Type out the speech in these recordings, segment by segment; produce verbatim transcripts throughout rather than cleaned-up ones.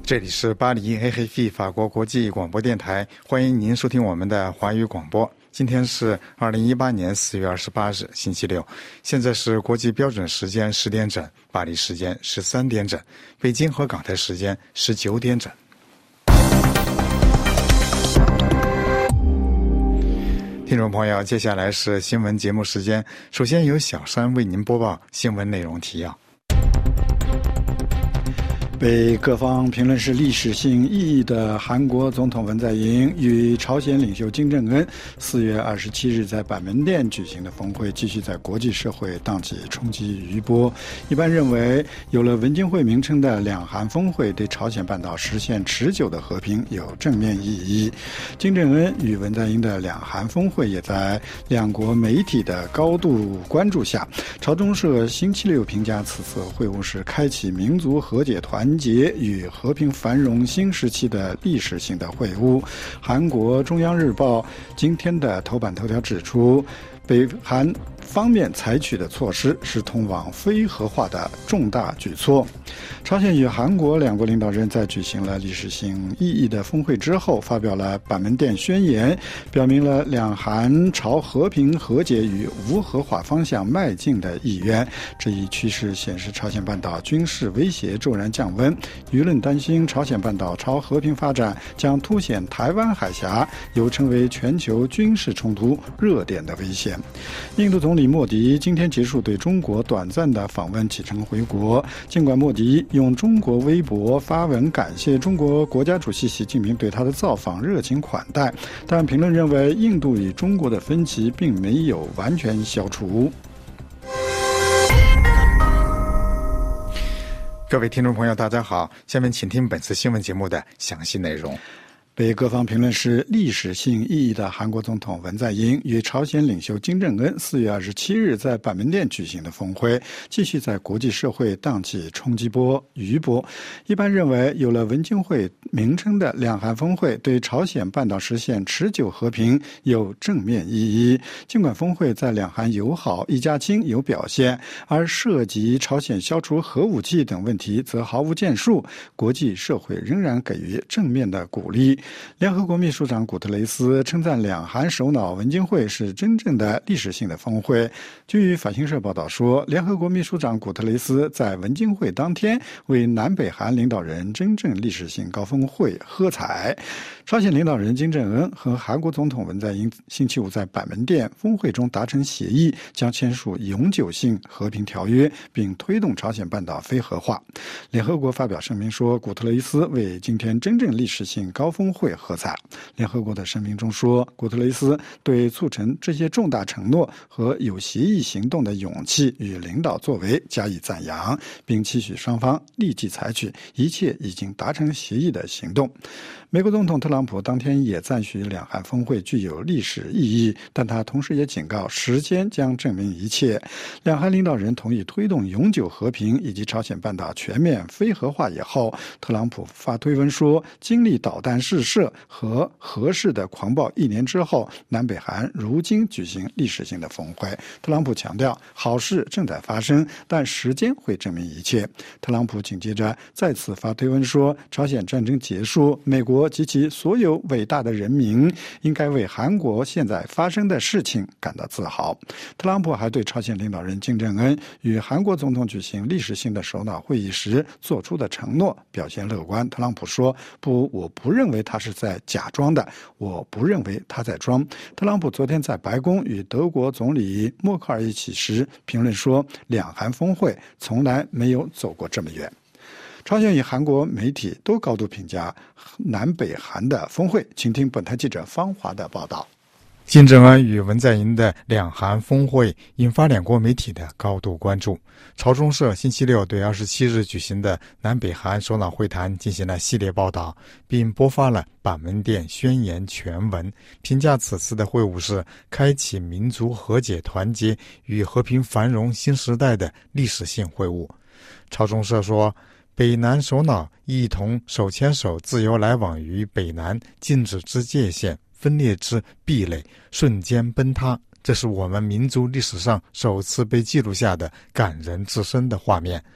这里是巴黎 A F P 法国国际广播电台，欢迎您收听我们的华语广播。今天是二零一八年四月二十八日，星期六，现在是国际标准时间十点整，巴黎时间十三点整，北京和港台时间十九点整。听众朋友，接下来是新闻节目时间，首先由小山为您播报新闻内容提要。 被各方评论是历史性意义的韩国总统文在寅与朝鲜领袖金正恩四月二十七日在板门店举行的峰会继续在国际社会荡起冲击余波。一般认为，有了文金会名称的两韩峰会对朝鲜半岛实现持久的和平有正面意义。金正恩与文在寅的两韩峰会也在两国媒体的高度关注下，朝中社星期六评价此次会晤是开启民族和解团结与和平繁荣新时期的历史性的会晤。韩国中央日报今天的头版头条指出，北韩方面采取的措施是通往非核化的重大举措。朝鲜与韩国两国领导人在举行了历史性意义的峰会之后，发表了板门店宣言，表明了两韩朝和平和解与无核化方向迈进的意愿。这一趋势显示朝鲜半岛军事威胁骤然降温，舆论担心朝鲜半岛朝和平发展将凸显台湾海峡有成为全球军事冲突热点的危险。印度总理莫迪今天结束对中国短暂的访问，启程回国。尽管莫迪用中国微博发文感谢中国国家主席习近平对他的造访热情款待，但评论认为印度与中国的分歧并没有完全消除。 各位听众朋友大家好，下面请听本次新闻节目的详细内容。 被各方评论是历史性意义的韩国总统文在寅与朝鲜领袖金正恩四月二十七日在板门店举行的峰会，继续在国际社会荡起冲击波余波。一般认为，有了文金会名称的两韩峰会对朝鲜半岛实现持久和平有正面意义。尽管峰会在两韩友好一家亲有表现，而涉及朝鲜消除核武器等问题则毫无建树，国际社会仍然给予正面的鼓励。联合国秘书长古特雷斯称赞两韩首脑文金会是真正的历史性的峰会。据法新社报道说，联合国秘书长古特雷斯在文金会当天为南北韩领导人真正历史性高峰会喝彩。朝鲜领导人金正恩和韩国总统文在寅星期五在板门店峰会中达成协议，将签署永久性和平条约，并推动朝鲜半岛非核化。联合国发表声明说，古特雷斯为今天真正历史性高峰会喝彩。联合国的声明中说，古特雷斯对促成这些重大承诺和有协议行动的勇气与领导作为加以赞扬，并期许双方立即采取一切已经达成协议的行动。美国总统特朗普当天也赞许两韩峰会具有历史意义，但他同时也警告时间将证明一切。两韩领导人同意推动永久和平以及朝鲜半岛全面非核化以后，特朗普发推文说，经历导弹试射和核试的狂暴一年之后，南北韩如今举行历史性的峰会。特朗普强调，好事正在发生，但时间会证明一切。特朗普紧接着再次发推文说，朝鲜战争结束，美国及其所有伟大的人民应该为韩国现在发生的事情感到自豪。特朗普还对朝鲜领导人金正恩与韩国总统举行历史性的首脑会议时做出的承诺表现乐观。特朗普说，不，我不认为他是在假装的，我不认为他在装。特朗普昨天在白宫与德国总理默克尔一起时评论说，两韩峰会从来没有走过这么远。朝鲜与韩国媒体都高度评价南北韩的峰会，请听本台记者方华的报道。 金正恩与文在寅的两韩峰会引发两国媒体的高度关注。朝中社星期六对二十七日举行的南北韩首脑会谈进行了系列报道，并播发了板门店宣言全文，评价此次的会晤是开启民族和解团结与和平繁荣新时代的历史性会晤。朝中社说，北南首脑一同手牵手自由来往于北南，禁止之界限，分裂之壁垒瞬间崩塌，这是我们民族历史上首次被记录下的感人至深的画面。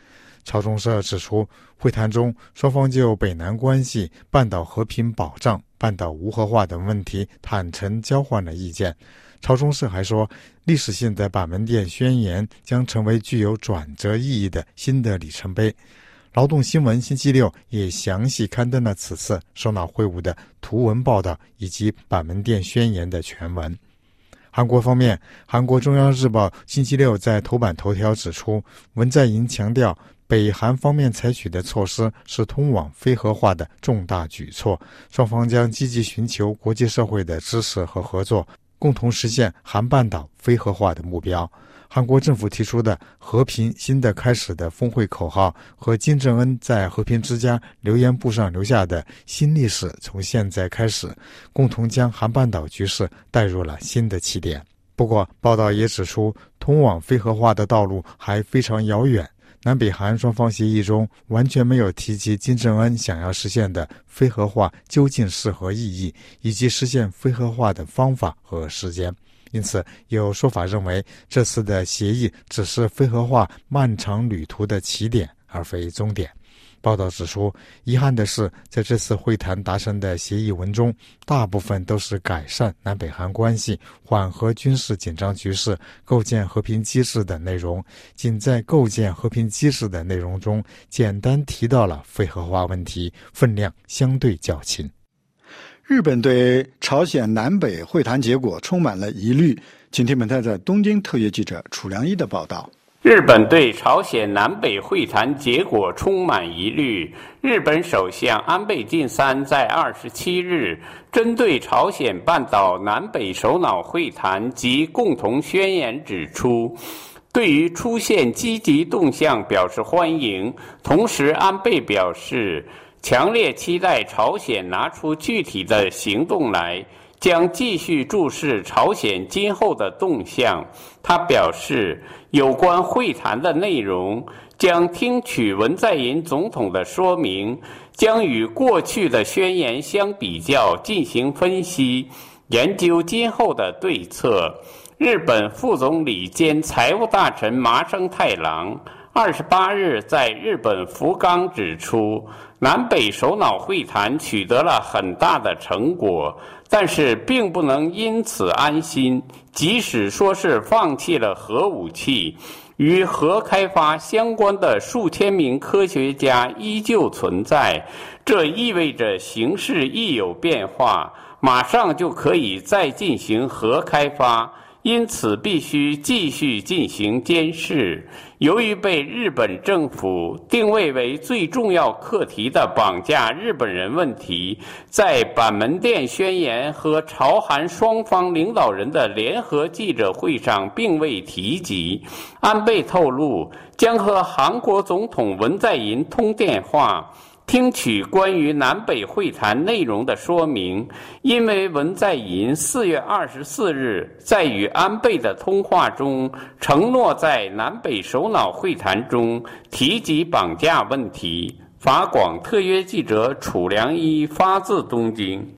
朝中社指出，会谈中双方就北南关系、半岛和平保障、半岛无核化等问题坦诚交换了意见。朝中社还说，历史性的板门店宣言将成为具有转折意义的新的里程碑。劳动新闻星期六也详细刊登了此次首脑会晤的图文报道以及板门店宣言的全文。韩国方面，韩国中央日报星期六在头版头条指出，文在寅强调北韩方面采取的措施是通往非核化的重大举措，双方将积极寻求国际社会的支持和合作，共同实现韩半岛非核化的目标。韩国政府提出的和平新的开始的峰会口号和金正恩在和平之家留言簿上留下的新历史从现在开始，共同将韩半岛局势带入了新的起点。不过报道也指出，通往非核化的道路还非常遥远，南北韩双方协议中完全没有提及金正恩想要实现的非核化究竟是何意义，以及实现非核化的方法和时间。因此，有说法认为，这次的协议只是非核化漫长旅途的起点，而非终点。报道指出，遗憾的是，在这次会谈达成的协议文中，大部分都是改善南北韩关系、缓和军事紧张局势、构建和平机制的内容，仅在构建和平机制的内容中简单提到了非核化问题，分量相对较轻。 日本对朝鲜南北会谈结果充满了疑虑。请听本台在东京特约记者楚良一的报道。 日本对朝鲜南北会谈结果充满疑虑。日本首相安倍晋三在二十七日针对朝鲜半岛南北首脑会谈及共同宣言指出，对于出现积极动向表示欢迎，同时安倍表示强烈期待朝鲜拿出具体的行动来，将继续注视朝鲜今后的动向。他表示，有关会谈的内容将听取文在寅总统的说明，将与过去的宣言相比较进行分析，研究今后的对策。日本副总理兼财务大臣麻生太郎二十八日在日本福冈指出，南北首脑会谈取得了很大的成果，但是并不能因此安心，即使说是放弃了核武器，与核开发相关的数千名科学家依旧存在，这意味着形势一有变化，马上就可以再进行核开发，因此必须继续进行监视。由于被日本政府定位为最重要课题的绑架日本人问题，在板门店宣言和朝韩双方领导人的联合记者会上并未提及。安倍透露，将和韩国总统文在寅通电话，听取关于南北会谈内容的说明，因为文在寅四月二十四日在与安倍的通话中承诺在南北首脑会谈中提及绑架问题。法广特约记者楚良一发自东京。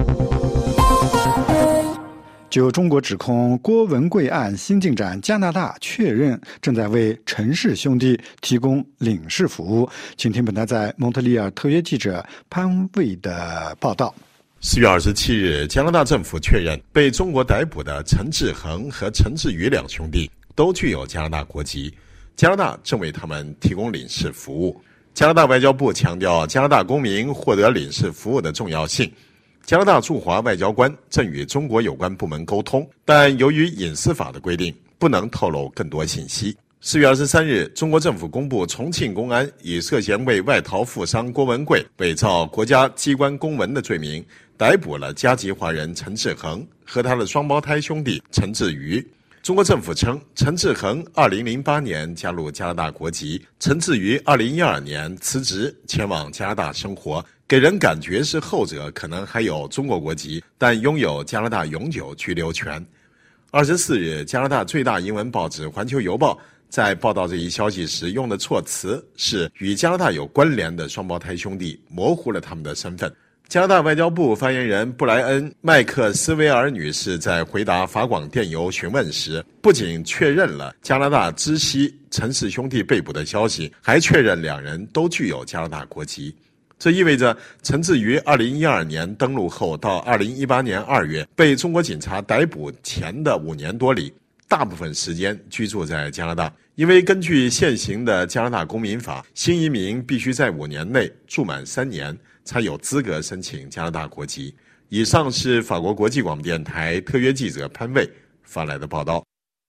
就中国指控郭文贵案新进展，加拿大确认正在为陈氏兄弟提供领事服务。请听本台在蒙特利尔特约记者潘卫的报道。 四月二十七日，加拿大政府确认被中国逮捕的陈志恒和陈志宇两兄弟都具有加拿大国籍，加拿大正为他们提供领事服务。加拿大外交部强调加拿大公民获得领事服务的重要性。加拿大驻华外交官正与中国有关部门沟通，但由于隐私法的规定，不能透露更多信息。四月二十三日，中国政府公布重庆公安以涉嫌为外逃富商郭文贵伪造国家机关公文的罪名，逮捕了加籍华人陈志恒和他的双胞胎兄弟陈志宇。中国政府称，陈志恒二零零八年加入加拿大国籍，陈志宇二零一二年辞职前往加拿大生活，给人感觉是后者可能还有中国国籍，但拥有加拿大永久居留权。二十四日，加拿大最大英文报纸《环球邮报》在报道这一消息时用的措辞是与加拿大有关联的双胞胎兄弟，模糊了他们的身份。 加拿大外交部发言人布莱恩·麦克斯韦尔女士在回答法广电邮询问时，不仅确认了加拿大知悉陈氏兄弟被捕的消息，还确认两人都具有加拿大国籍。这意味着陈志于二零一二年登陆后到二零一八年二月被中国警察逮捕前的五年多里，大部分时间居住在加拿大。因为根据现行的加拿大公民法，新移民必须在五年内住满三年，才有资格申请加拿大国籍。以上是法国国际广播电台特约记者潘卫发来的报道。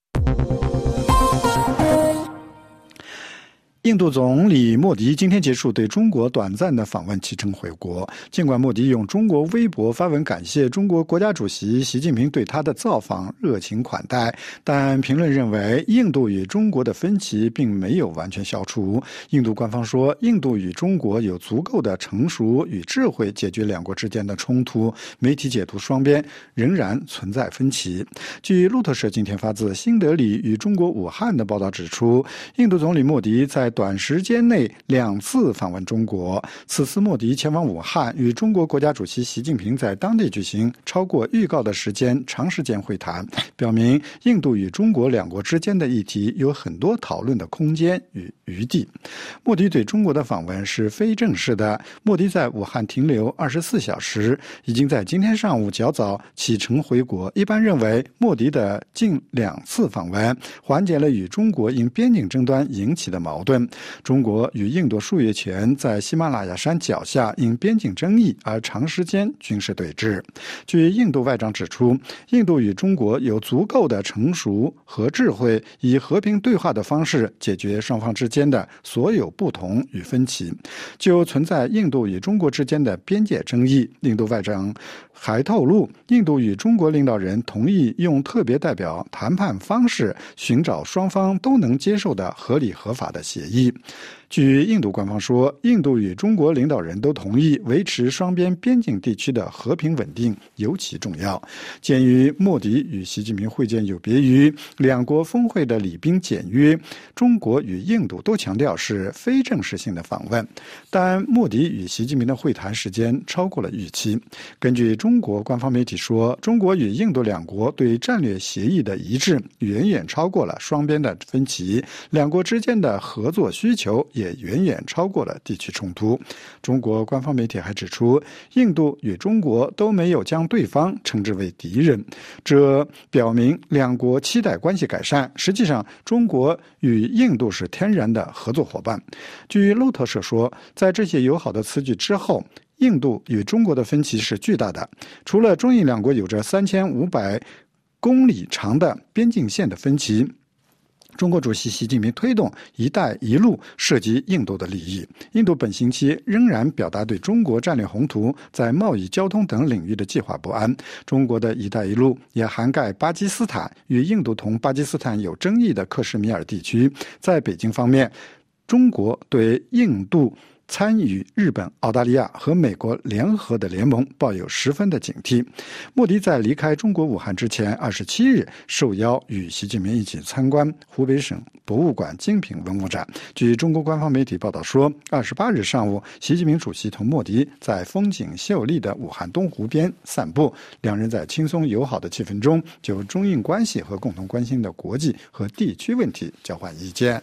印度总理莫迪今天结束对中国短暂的访问，启程回国。尽管莫迪用中国微博发文感谢中国国家主席习近平对他的造访热情款待，但评论认为印度与中国的分歧并没有完全消除。印度官方说，印度与中国有足够的成熟与智慧解决两国之间的冲突，媒体解读双边仍然存在分歧。据路透社今天发自新德里与中国武汉的报道指出，印度总理莫迪在短时间内两次访问中国，此次莫迪前往武汉与中国国家主席习近平在当地举行超过预告的时间长时间会谈，表明印度与中国两国之间的议题有很多讨论的空间与余地。莫迪对中国的访问是非正式的，莫迪在武汉停留二十四小时，已经在今天上午较早启程回国。一般认为，莫迪的近两次访问缓解了与中国因边境争端引起的矛盾。中国与印度数月前在喜马拉雅山脚下因边境争议而长时间军事对峙。据印度外长指出，印度与中国有足够的成熟和智慧，以和平对话的方式解决双方之间的所有不同与分歧。就存在印度与中国之间的边界争议，印度外长还透露，印度与中国领导人同意用特别代表谈判方式寻找双方都能接受的合理合法的协议。据印度官方说，印度与中国领导人都同意维持双边边境地区的和平稳定尤其重要。鉴于莫迪与习近平会见有别于两国峰会的礼宾简约，中国与印度都强调是非正式性的访问，但莫迪与习近平的会谈时间超过了预期。根据中国官方媒体说，中国与印度两国对战略协议的一致远远超过了双边的分歧，两国之间的合作需求也远远超过了地区冲突。中国官方媒体还指出，印度与中国都没有将对方称之为敌人，这表明两国期待关系改善。实际上，中国与印度是天然的合作伙伴。据路透社说，在这些友好的词句之后，印度与中国的分歧是巨大的。除了中印两国有着三千五百公里长的边境线的分歧，中国主席习近平推动“一带一路”涉及印度的利益。印度本星期仍然表达对中国战略宏图在贸易、交通等领域的计划不安。中国的“一带一路”也涵盖巴基斯坦与印度同巴基斯坦有争议的克什米尔地区。在北京方面，中国对印度参与日本、澳大利亚和美国联合的联盟抱有十分的警惕。莫迪在离开中国武汉之前二十七日受邀与习近平一起参观湖北省博物馆精品文物展。据中国官方媒体报道说，二十八日上午，习近平主席同莫迪在风景秀丽的武汉东湖边散步，两人在轻松友好的气氛中就中印关系和共同关心的国际和地区问题交换意见。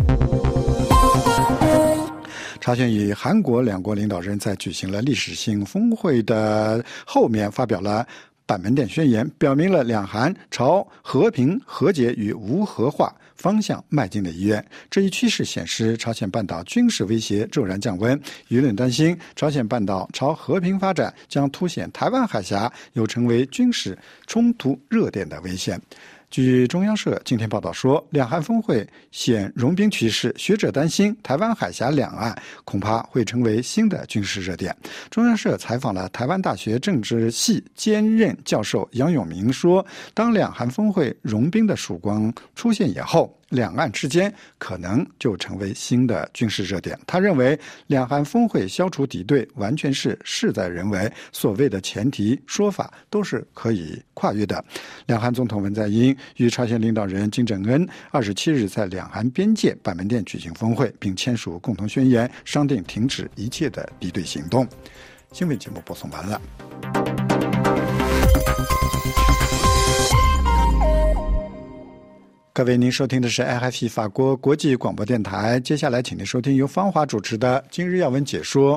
朝鲜与韩国两国领导人在举行了历史性峰会的后面发表了板门店宣言，表明了两韩朝和平、和解与无核化方向迈进的意愿。这一趋势显示，朝鲜半岛军事威胁骤然降温。舆论担心，朝鲜半岛朝和平发展将凸显台湾海峡有成为军事冲突热点的危险。据中央社今天报道说，两韩峰会显融冰趋势，学者担心台湾海峡两岸恐怕会成为新的军事热点。中央社采访了台湾大学政治系兼任教授杨永明说，当两韩峰会融冰的曙光出现以后，两岸之间可能就成为新的军事热点。他认为，两韩峰会消除敌对完全是事在人为，所谓的前提说法都是可以跨越的。两韩总统文在寅与朝鲜领导人金正恩二十七日在两韩边界板门店举行峰会，并签署共同宣言，商定停止一切的敌对行动。 新闻节目播送完了。各位，您收听的是 R F I 法国国际广播电台。接下来，请您收听由方华主持的《今日要闻解说》。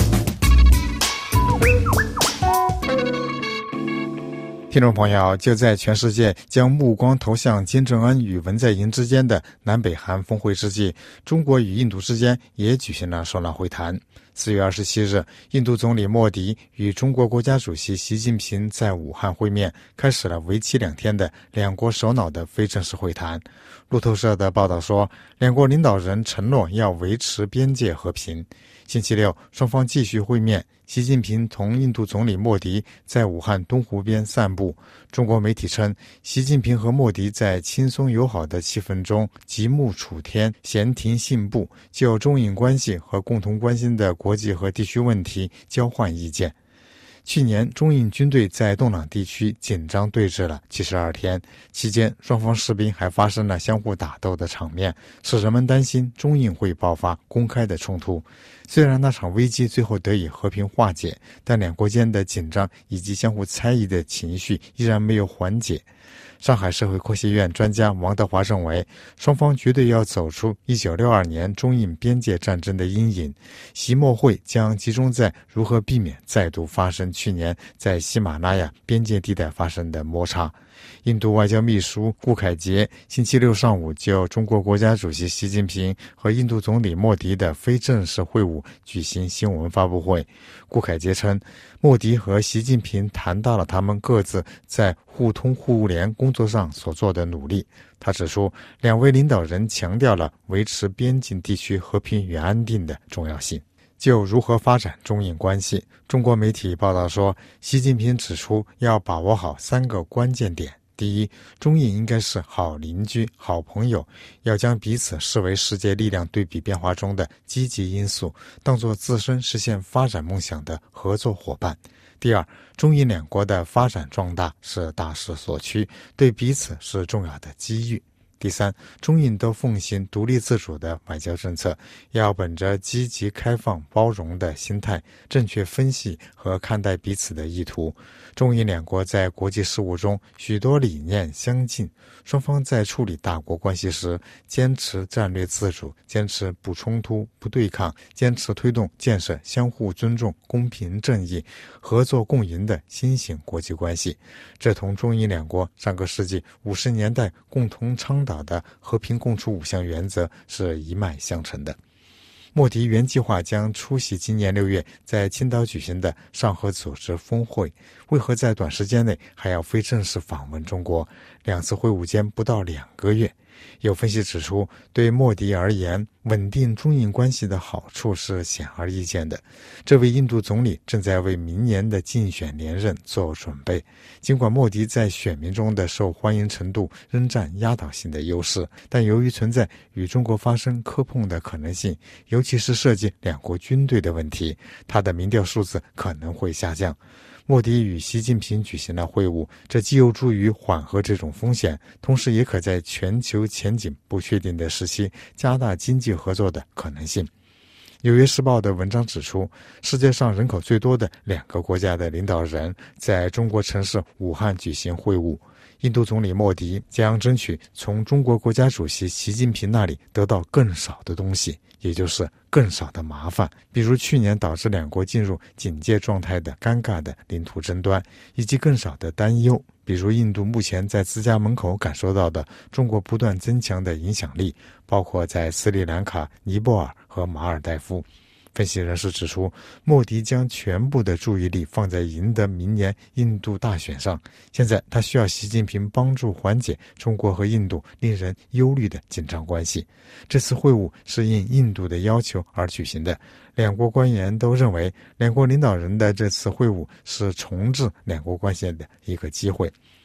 听众朋友，就在全世界将目光投向金正恩与文在寅之间的南北韩峰会之际，中国与印度之间也举行了首脑会谈。四月二十七日，印度总理莫迪与中国国家主席习近平在武汉会面，开始了为期两天的两国首脑的非正式会谈。路透社的报道说，两国领导人承诺要维持边界和平。星期六，双方继续会面。习近平同印度总理莫迪在武汉东湖边散步。中国媒体称，习近平和莫迪在轻松友好的气氛中极目楚天，闲庭信步，就中印关系和共同关心的国际和地区问题交换意见。去年，中印军队在洞朗地区紧张对峙了七十二天，期间双方士兵还发生了相互打斗的场面，使人们担心中印会爆发公开的冲突。虽然那场危机最后得以和平化解，但两国间的紧张以及相互猜疑的情绪依然没有缓解。上海社会科学院专家王德华认为，双方绝对要走出一九六二年中印边界战争的阴影。习莫会将集中在如何避免再度发生去年在喜马拉雅边界地带发生的摩擦。印度外交秘书顾凯杰星期六上午就中国国家主席习近平和印度总理莫迪的非正式会晤举行新闻发布会。顾凯杰称，莫迪和习近平谈到了他们各自在互通互联工作上所做的努力。他指出，两位领导人强调了维持边境地区和平与安定的重要性。就如何发展中印关系，中国媒体报道说，习近平指出要把握好三个关键点。第一，中印应该是好邻居、好朋友，要将彼此视为世界力量对比变化中的积极因素，当作自身实现发展梦想的合作伙伴。第二，中印两国的发展壮大是大势所趋，对彼此是重要的机遇。第三，中印都奉行独立自主的外交政策，要本着积极开放包容的心态，正确分析和看待彼此的意图。中印两国在国际事务中许多理念相近，双方在处理大国关系时坚持战略自主，坚持不冲突、不对抗，坚持推动建设相互尊重、公平正义、合作共赢的新型国际关系。这同中印两国上个世纪五十年代共同倡导的和平共处五项原则是一脉相承的。莫迪原计划将出席今年六月在青岛举行的上合组织峰会，为何在短时间内还要非正式访问中国？两次会晤间不到两个月。有分析指出，对莫迪而言，稳定中印关系的好处是显而易见的。这位印度总理正在为明年的竞选连任做准备。尽管莫迪在选民中的受欢迎程度仍占压倒性的优势，但由于存在与中国发生磕碰的可能性，尤其是涉及两国军队的问题，他的民调数字可能会下降。莫迪与习近平举行了会晤，这既有助于缓和这种风险，同时也可在全球前景不确定的时期加大经济合作的可能性。纽约时报的文章指出，世界上人口最多的两个国家的领导人在中国城市武汉举行会晤。印度总理莫迪将争取从中国国家主席习近平那里得到更少的东西，也就是更少的麻烦，比如去年导致两国进入警戒状态的尴尬的领土争端，以及更少的担忧，比如印度目前在自家门口感受到的中国不断增强的影响力，包括在斯里兰卡、尼泊尔和马尔代夫。分析人士指出，莫迪将全部的注意力放在赢得明年印度大选上。现在他需要习近平帮助缓解中国和印度令人忧虑的紧张关系。这次会晤是应印度的要求而举行的。两国官员都认为，两国领导人的这次会晤是重置两国关系的一个机会。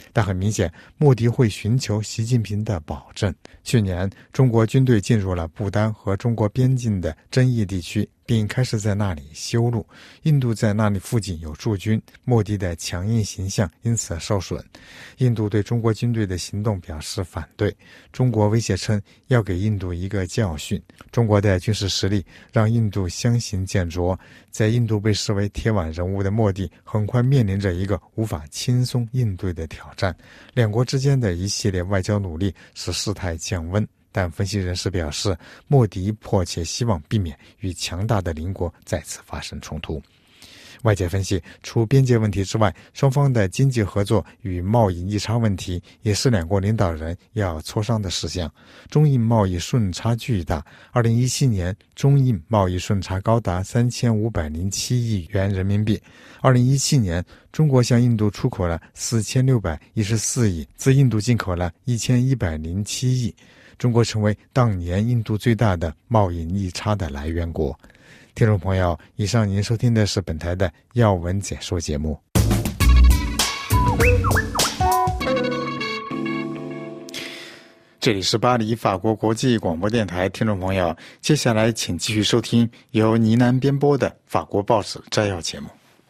但很明显，莫迪会寻求习近平的保证。去年，中国军队进入了不丹和中国边境的争议地区，并开始在那里修路。印度在那里附近有驻军，莫迪的强硬形象因此受损。印度对中国军队的行动表示反对，中国威胁称要给印度一个教训。中国的军事实力让印度相形见绌，在印度被视为铁腕人物的莫迪很快面临着一个无法轻松应对的挑战。两国之间的一系列外交努力使事态降温，但分析人士表示，莫迪迫切希望避免与强大的邻国再次发生冲突。外界分析，除边界问题之外，双方的经济合作与贸易逆差问题也是两国领导人要磋商的事项。中印贸易顺差巨大，二零一七年中印贸易顺差高达三千五百零七亿元人民币。二零一七年，中国向印度出口了四千六百一十四亿，自印度进口了一千一百零七亿。中国成为当年印度最大的贸易逆差的来源国。听众朋友，以上您收听的是本台的要闻解说节目。这里是巴黎法国国际广播电台，听众朋友，接下来请继续收听由倪楠编播的法国报纸摘要节目。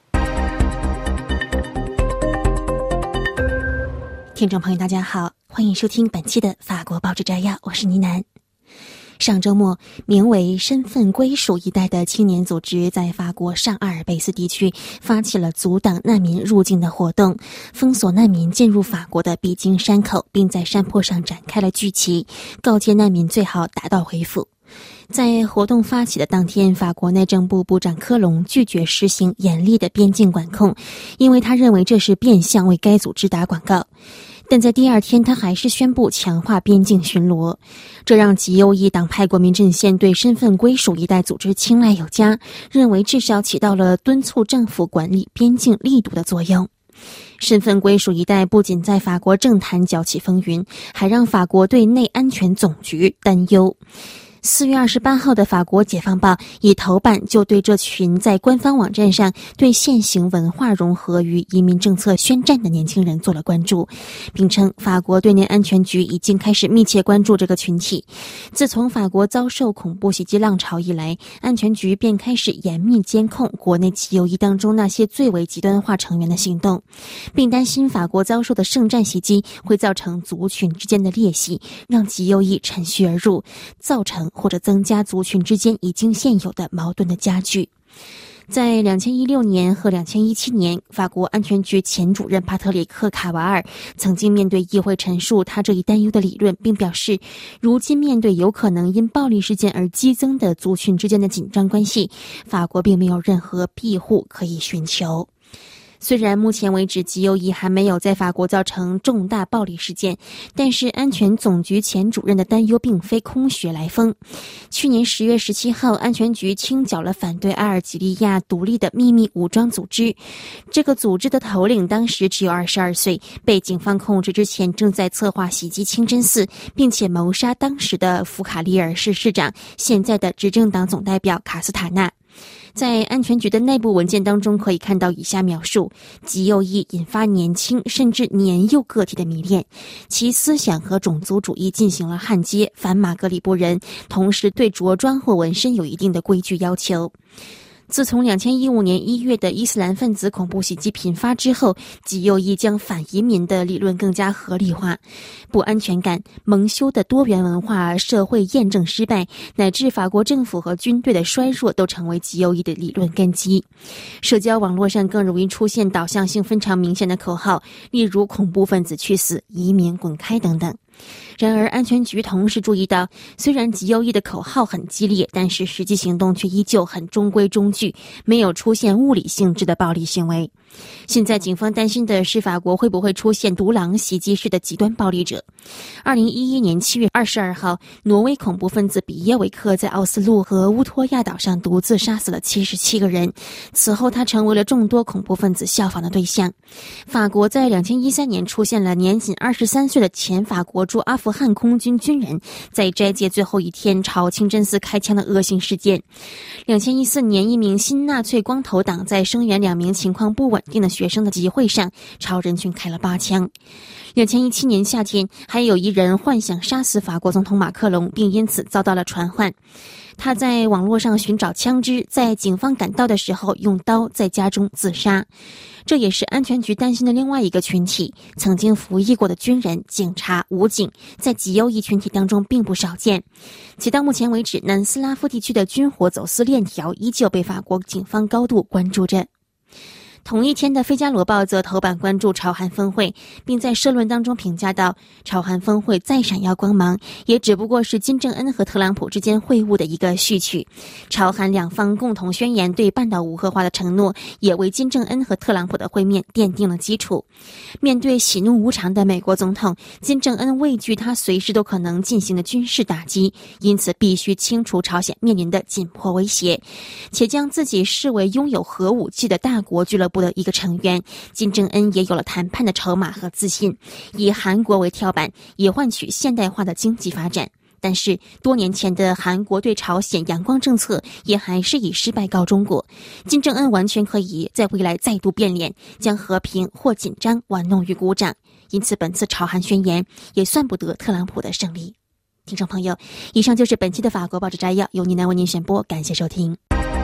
听众朋友大家好，欢迎收听本期的法国报纸摘要，我是倪楠。上周末，名为身份归属一代的青年组织在法国上阿尔卑斯地区发起了阻挡难民入境的活动，封锁难民进入法国的必经山口，并在山坡上展开了聚集，告诫难民最好打道回府。在活动发起的当天，法国内政部部长科隆拒绝实行严厉的边境管控，因为他认为这是变相为该组织打广告。但在第二天，他还是宣布强化边境巡逻，这让极右翼党派国民阵线对身份归属一代组织青睐有加，认为至少起到了敦促政府管理边境力度的作用。身份归属一代不仅在法国政坛搅起风云，还让法国对内安全总局担忧。四月二十八号的法国解放报以头版就对这群在官方网站上对现行文化融合与移民政策宣战的年轻人做了关注，并称法国对内安全局已经开始密切关注这个群体。自从法国遭受恐怖袭击浪潮以来，安全局便开始严密监控国内极右翼当中那些最为极端化成员的行动，并担心法国遭受的圣战袭击会造成族群之间的裂隙，让极右翼趁虚而入，造成或者增加族群之间已经现有的矛盾的加剧。在二零一六年和二零一七年，法国安全局前主任帕特里克·卡瓦尔曾经面对议会陈述他这一担忧的理论，并表示，如今面对有可能因暴力事件而激增的族群之间的紧张关系，法国并没有任何庇护可以寻求。虽然目前为止极右翼还没有在法国造成重大暴力事件，但是安全总局前主任的担忧并非空穴来风。去年十月十七号，安全局清剿了反对阿尔及利亚独立的秘密武装组织。这个组织的头领当时只有二十二岁，被警方控制之前正在策划袭击清真寺，并且谋杀当时的福卡利尔市市长，现在的执政党总代表卡斯塔纳。在安全局的内部文件当中可以看到以下描述：极右翼引发年轻甚至年幼个体的迷恋，其思想和种族主义进行了焊接，反马格里布人，同时对着装或纹身有一定的规矩要求。自从二零一五年一月的伊斯兰分子恐怖袭击频发之后，极右翼将反移民的理论更加合理化。不安全感、蒙羞的多元文化社会验证失败，乃至法国政府和军队的衰弱，都成为极右翼的理论根基。社交网络上更容易出现导向性非常明显的口号，例如恐怖分子去死、移民滚开等等。然而安全局同时注意到，虽然极右翼的口号很激烈，但是实际行动却依旧很中规中矩，没有出现物理性质的暴力行为。现在警方担心的是法国会不会出现独狼袭击式的极端暴力者。二零一一年七月二十二号，挪威恐怖分子比耶维克在奥斯陆和乌托亚岛上独自杀死了七十七个人，此后他成为了众多恐怖分子效仿的对象。法国在二零一三年出现了年仅二十三岁的前法国助阿富汗空军军人在斋戒最后一天朝清真寺开枪的恶性事件。二零一四年，一名新纳粹光头党在声援两名情况不稳定的学生的集会上朝人群开了八枪。二零一七年夏天，还有一人幻想杀死法国总统马克龙，并因此遭到了传唤。他在网络上寻找枪支，在警方赶到的时候用刀在家中自杀。这也是安全局担心的另外一个群体，曾经服役过的军人、警察、武警在极右翼群体当中并不少见。且到目前为止，南斯拉夫地区的军火走私链条依旧被法国警方高度关注着。同一天的《费加罗报》则头版关注朝韩峰会，并在社论当中评价到，朝韩峰会再闪耀光芒，也只不过是金正恩和特朗普之间会晤的一个序曲。朝韩两方共同宣言对半岛无核化的承诺，也为金正恩和特朗普的会面奠定了基础。面对喜怒无常的美国总统，金正恩畏惧他随时都可能进行的军事打击，因此必须清除朝鲜面临的紧迫威胁，且将自己视为拥有核武器的大国俱乐部的一个成员。金正恩也有了谈判的筹码和自信，以韩国为跳板，以换取现代化的经济发展。但是多年前的韩国对朝鲜阳光政策也还是以失败告终过。金正恩完全可以在未来再度变脸，将和平或紧张玩弄于股掌，因此本次朝韩宣言也算不得特朗普的胜利。听众朋友，以上就是本期的法国报纸摘要，由倪楠为您选播，感谢收听。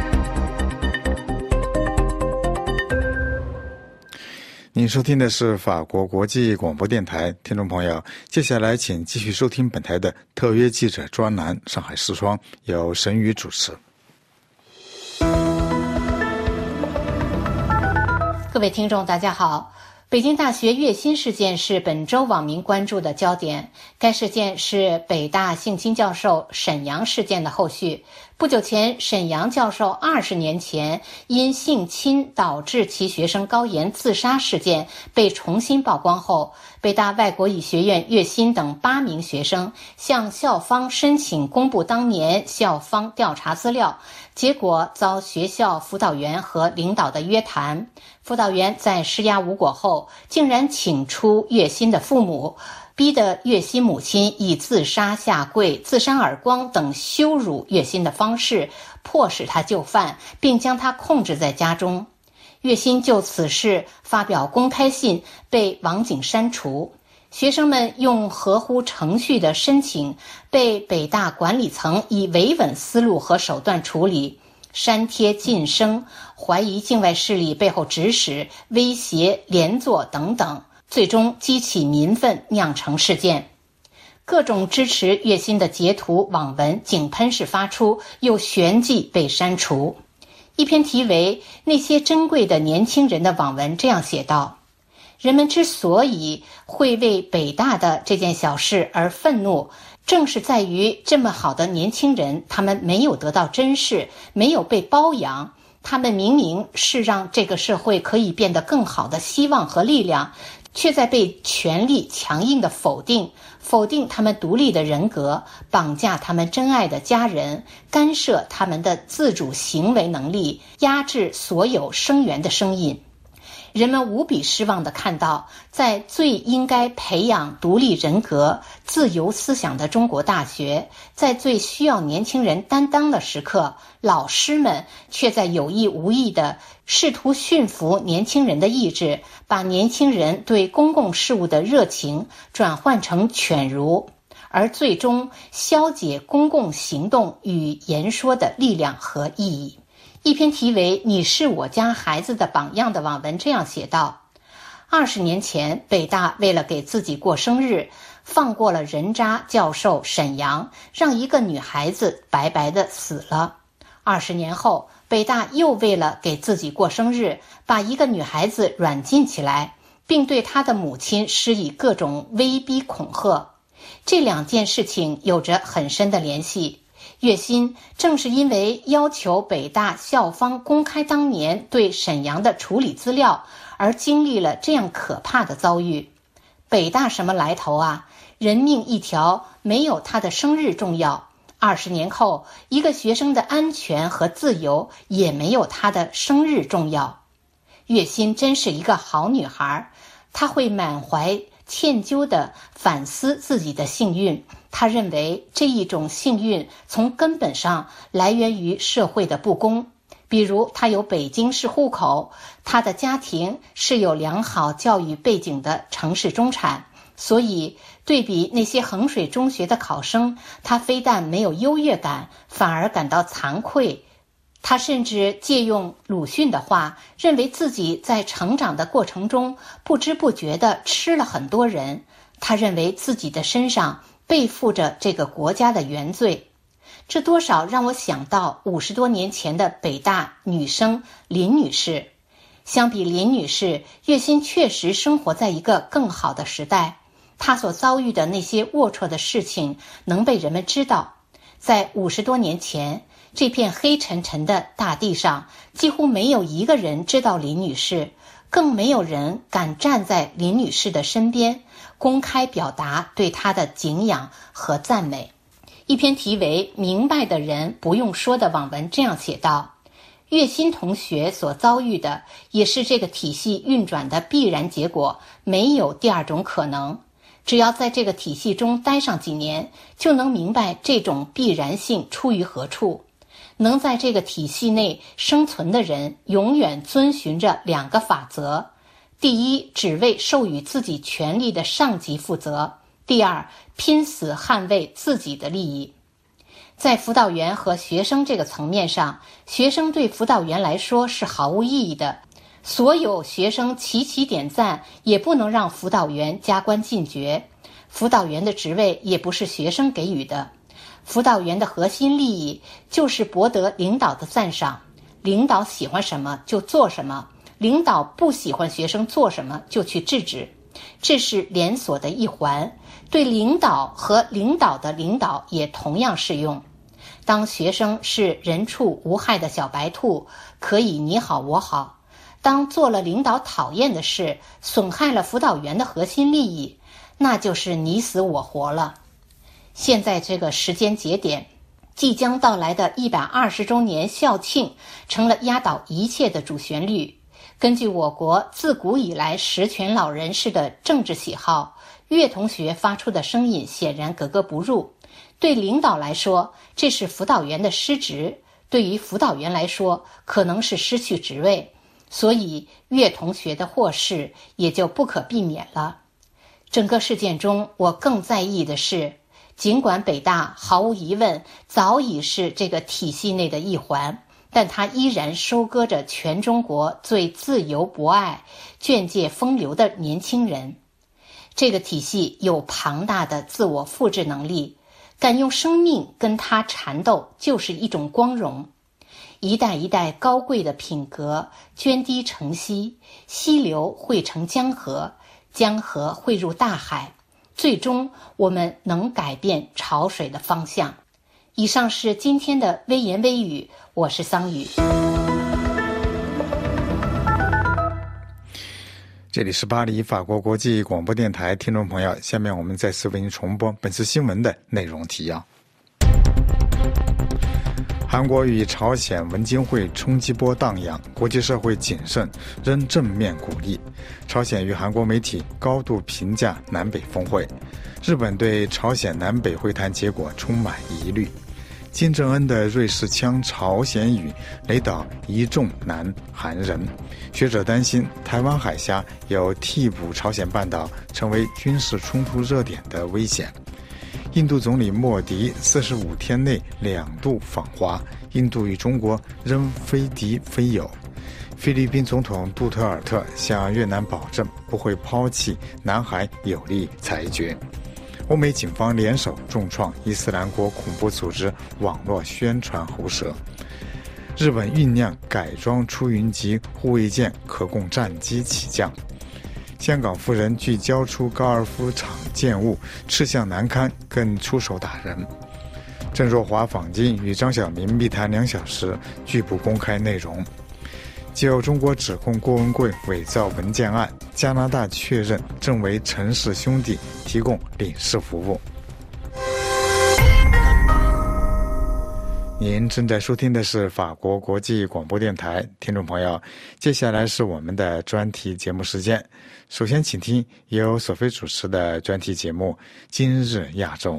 您收听的是法国国际广播电台，听众朋友，接下来请继续收听本台的特约记者专栏《上海视窗》，由沈宇主持。 各位听众大家好，北京大学月薪事件是本周网民关注的焦点。该事件是北大性侵教授沈阳事件的后续。不久前，沈阳教授二十年前因性侵导致其学生高岩自杀事件被重新曝光后，北大外国语学院岳鑫等八名学生向校方申请公布当年校方调查资料，结果遭学校辅导员和领导的约谈。辅导员在施压无果后，竟然请出岳鑫的父母，逼得岳鑫母亲以自杀下跪、自扇耳光等羞辱岳鑫的方式，迫使他就范，并将他控制在家中。岳鑫就此事发表公开信，被网警删除。学生们用合乎程序的申请，被北大管理层以维稳思路和手段处理，删帖晋升，怀疑境外势力背后指使、威胁、连坐等等，最终激起民愤，酿成事件。各种支持岳鑫的截图网文井喷式发出，又旋即被删除。一篇题为《那些珍贵的年轻人》的网文这样写道：人们之所以会为北大的这件小事而愤怒，正是在于这么好的年轻人，他们没有得到珍视，没有被包养，他们明明是让这个社会可以变得更好的希望和力量，却在被权力强硬的否定，否定他们独立的人格，绑架他们真爱的家人，干涉他们的自主行为能力，压制所有声援的声音。人们无比失望地看到，在最应该培养独立人格、自由思想的中国大学，在最需要年轻人担当的时刻，老师们却在有意无意地试图驯服年轻人的意志，把年轻人对公共事务的热情转换成犬儒，而最终消解公共行动与言说的力量和意义。一篇题为《你是我家孩子的榜样》的网文这样写道：二十年前，北大为了给自己过生日，放过了人渣教授沈阳，让一个女孩子白白的死了。二十年后，北大又为了给自己过生日，把一个女孩子软禁起来，并对她的母亲施以各种威逼恐吓。这两件事情有着很深的联系。岳鑫正是因为要求北大校方公开当年对沈阳的处理资料，而经历了这样可怕的遭遇。北大什么来头啊？人命一条，没有他的生日重要。二十年后，一个学生的安全和自由也没有他的生日重要。岳鑫真是一个好女孩，她会满怀歉疚地反思自己的幸运。他认为这一种幸运从根本上来源于社会的不公，比如他有北京市户口，他的家庭是有良好教育背景的城市中产，所以对比那些衡水中学的考生，他非但没有优越感，反而感到惭愧。他甚至借用鲁迅的话，认为自己在成长的过程中不知不觉地吃了很多人。他认为自己的身上背负着这个国家的原罪。这多少让我想到五十多年前的北大女生林女士。相比林女士，月薪确实生活在一个更好的时代，她所遭遇的那些龌龊的事情能被人们知道。在五十多年前，这片黑沉沉的大地上，几乎没有一个人知道林女士，更没有人敢站在林女士的身边，公开表达对她的敬仰和赞美。一篇题为《明白的人不用说》的网文这样写道：月薪同学所遭遇的，也是这个体系运转的必然结果，没有第二种可能。只要在这个体系中待上几年，就能明白这种必然性出于何处。能在这个体系内生存的人，永远遵循着两个法则：第一，只为授予自己权利的上级负责；第二，拼死捍卫自己的利益。在辅导员和学生这个层面上，学生对辅导员来说是毫无意义的。所有学生齐齐点赞，也不能让辅导员加官进爵。辅导员的职位也不是学生给予的。辅导员的核心利益就是博得领导的赞赏，领导喜欢什么就做什么，领导不喜欢学生做什么就去制止。这是连锁的一环，对领导和领导的领导也同样适用。当学生是人畜无害的小白兔，可以你好我好；当做了领导讨厌的事，损害了辅导员的核心利益，那就是你死我活了。现在这个时间节点，即将到来的一百二十周年校庆成了压倒一切的主旋律。根据我国自古以来实权老人士的政治喜好，岳同学发出的声音显然格格不入。对领导来说，这是辅导员的失职；对于辅导员来说，可能是失去职位。所以岳同学的获释也就不可避免了。整个事件中，我更在意的是，尽管北大毫无疑问早已是这个体系内的一环，但它依然收割着全中国最自由博爱、眷借风流的年轻人。这个体系有庞大的自我复制能力，敢用生命跟它缠斗就是一种光荣。一代一代高贵的品格涓滴成溪，溪流汇成江河，江河汇入大海，最终我们能改变潮水的方向。以上是今天的微言微语，我是桑宇。 这里是巴黎法国国际广播电台，听众朋友，下面我们再次为您重播本次新闻的内容提要。韩国与朝鲜文经会冲击波荡漾，国际社会谨慎，仍正面鼓励。朝鲜与韩国媒体高度评价南北峰会。日本对朝鲜南北会谈结果充满疑虑。金正恩的瑞士腔朝鲜语雷倒一众南韩人。学者担心台湾海峡有替补朝鲜半岛成为军事冲突热点的危险。印度总理莫迪四十五天内两度访华，印度与中国仍非敌非友。菲律宾总统杜特尔特向越南保证不会抛弃南海有利裁决。欧美警方联手重创伊斯兰国恐怖组织网络宣传喉舌。日本酝酿改装出云级护卫舰可供战机起降。香港妇人拒交出高尔夫场建物，吃相难堪，更出手打人。郑若骅访京与张晓明密谈两小时，拒不公开内容。就中国指控郭文贵伪造文件案，加拿大确认正为陈氏兄弟提供领事服务。 您正在收听的是法国国际广播电台，听众朋友，接下来是我们的专题节目时间。首先请听由索菲主持的专题节目《今日亚洲》。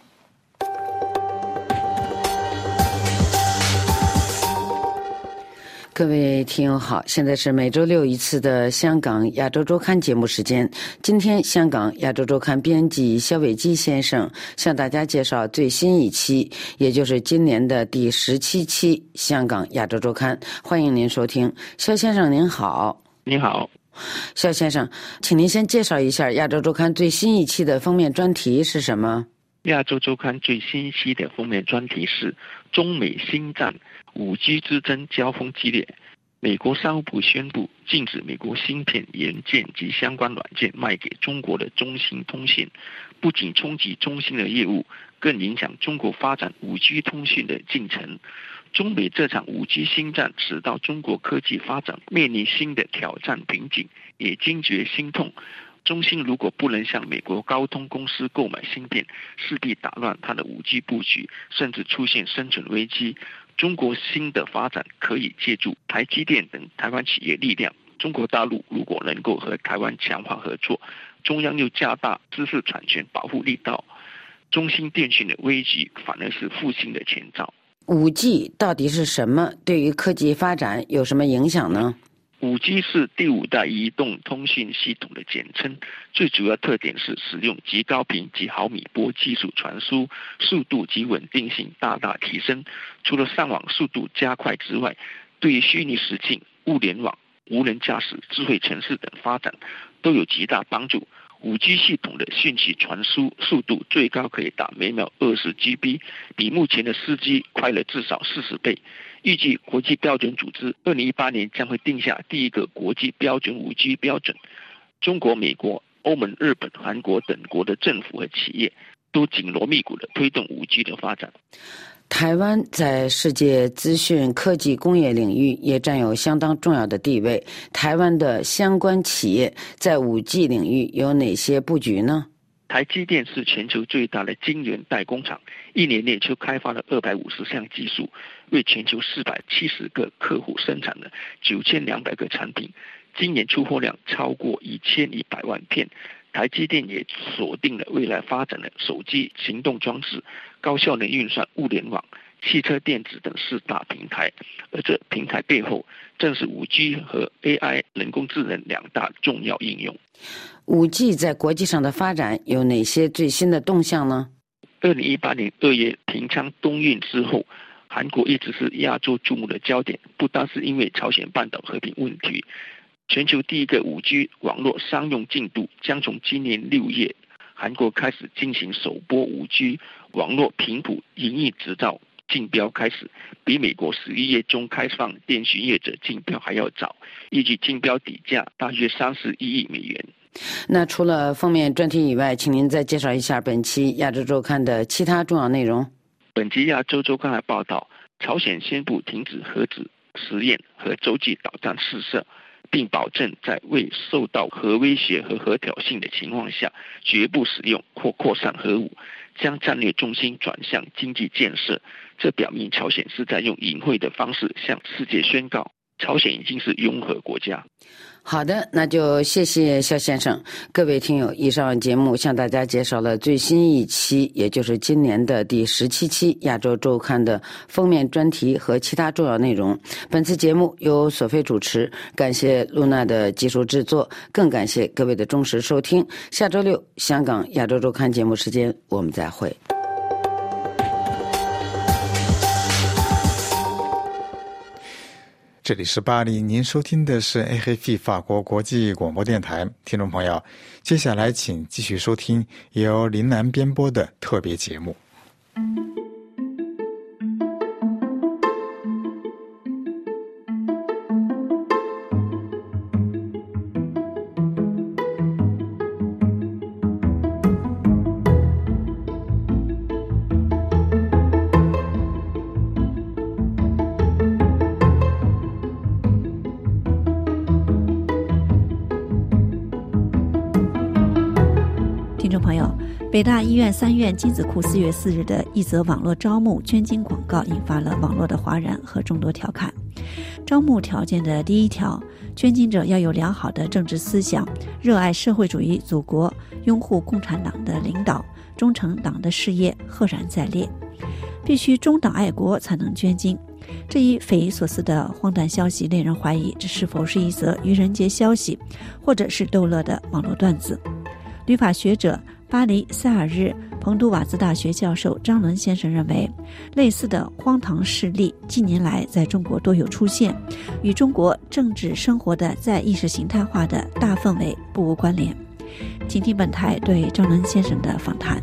各位听友好，现在是每周六一次的香港亚洲周刊节目时间。今天香港亚洲周刊编辑肖伟基先生向大家介绍最新一期，也就是今年的第十七期香港亚洲周刊。欢迎您收听。肖先生您好。 您好。 肖先生，请您先介绍一下亚洲周刊最新一期的封面专题是什么？ 亚洲周刊最新一期的封面专题是中美新战，五 G 之争交锋激烈。美国商务部宣布禁止美国芯片、元件及相关软件卖给中国的中兴通讯，不仅冲击中兴的业务，更影响中国发展 五 G 通讯的进程。中美这场 五 G 新战使到中国科技发展面临新的挑战瓶颈，也惊觉心痛。中兴如果不能向美国高通公司购买芯片，势必打乱它的 五 G 布局，甚至出现生存危机。中国新的发展可以借助台积电等台湾企业力量。中国大陆如果能够和台湾强化合作，中央又加大知识产权保护力道，中兴电讯的危机反而是复兴的前兆。 五 G 到底是什么？对于科技发展有什么影响呢？ 五 G 是第五代移动通讯系统的简称，最主要特点是使用极高频及毫米波技术传输，速度及稳定性大大提升。除了上网速度加快之外，对于虚拟实境、物联网、无人驾驶、智慧城市等发展都有极大帮助。五 G 系统的讯息传输速度最高可以达每秒二十 G B， 比目前的四 G 快了至少四十倍。预计国际标准组织二零一八年将会定下第一个国际标准 五 G 标准。中国、美国、欧盟、日本、韩国等国的政府和企业都紧锣密鼓地推动 五 G 的发展。 台湾在世界资讯科技工业领域也占有相当重要的地位。台湾的相关企业在 五 G 领域有哪些布局呢？ 台积电是全球最大的晶圆代工厂，一年内就开发了二百五十项技术，为全球四百七十个客户生产了九千两百个产品，今年出货量超过一千一百万片。台积电也锁定了未来发展的手机、行动装置、高效能运算、物联网、汽车电子等四大平台，而这平台背后正是 五 G 和 A I 人工智能两大重要应用。 五 G 在国际上的发展有哪些最新的动向呢？ 二零一八年二月平昌冬运之后，韩国一直是亚洲注目的焦点，不单是因为朝鲜半岛和平问题。全球第一个 五 G 网络商用进度将从今年六月韩国开始进行首波 五 G 网络频谱营运执照竞标开始，比美国十一月中开放电讯业者竞标还要早，预计竞标底价大约三十一亿美元。 那除了封面专题以外，请您再介绍一下本期亚洲周刊的其他重要内容。 本期亚洲周刊的报道，朝鲜宣布停止核子实验和洲际导弹试射，并保证在未受到核威胁和核挑衅的情况下，绝不使用或扩散核武，将战略重心转向经济建设。这表明朝鲜是在用隐晦的方式向世界宣告，朝鲜已经是拥核国家。 好的，那就谢谢肖先生。各位听友，以上节目向大家介绍了最新一期，也就是今年的第十七期亚洲周刊的封面专题和其他重要内容。本次节目由索菲主持，感谢露娜的技术制作，更感谢各位的忠实收听。下周六香港亚洲周刊节目时间我们再会。 这里是巴黎，您收听的是 A F P 法国国际广播电台。听众朋友，接下来请继续收听由林南编播的特别节目。 北大医院三院精子库四月四日的一则网络招募捐精广告引发了网络的哗然和众多调侃。招募条件的第一条，捐精者要有良好的政治思想，热爱社会主义祖国，拥护共产党的领导，忠诚党的事业，赫然在列。必须忠党爱国才能捐精。这一匪夷所思的荒诞消息令人怀疑，这是否是一则愚人节消息，或者是逗乐的网络段子。律法学者巴黎塞尔日彭都瓦兹大学教授张伦先生认为，类似的荒唐事例近年来在中国多有出现，与中国政治生活的在意识形态化的大氛围不无关联。请听本台对张伦先生的访谈。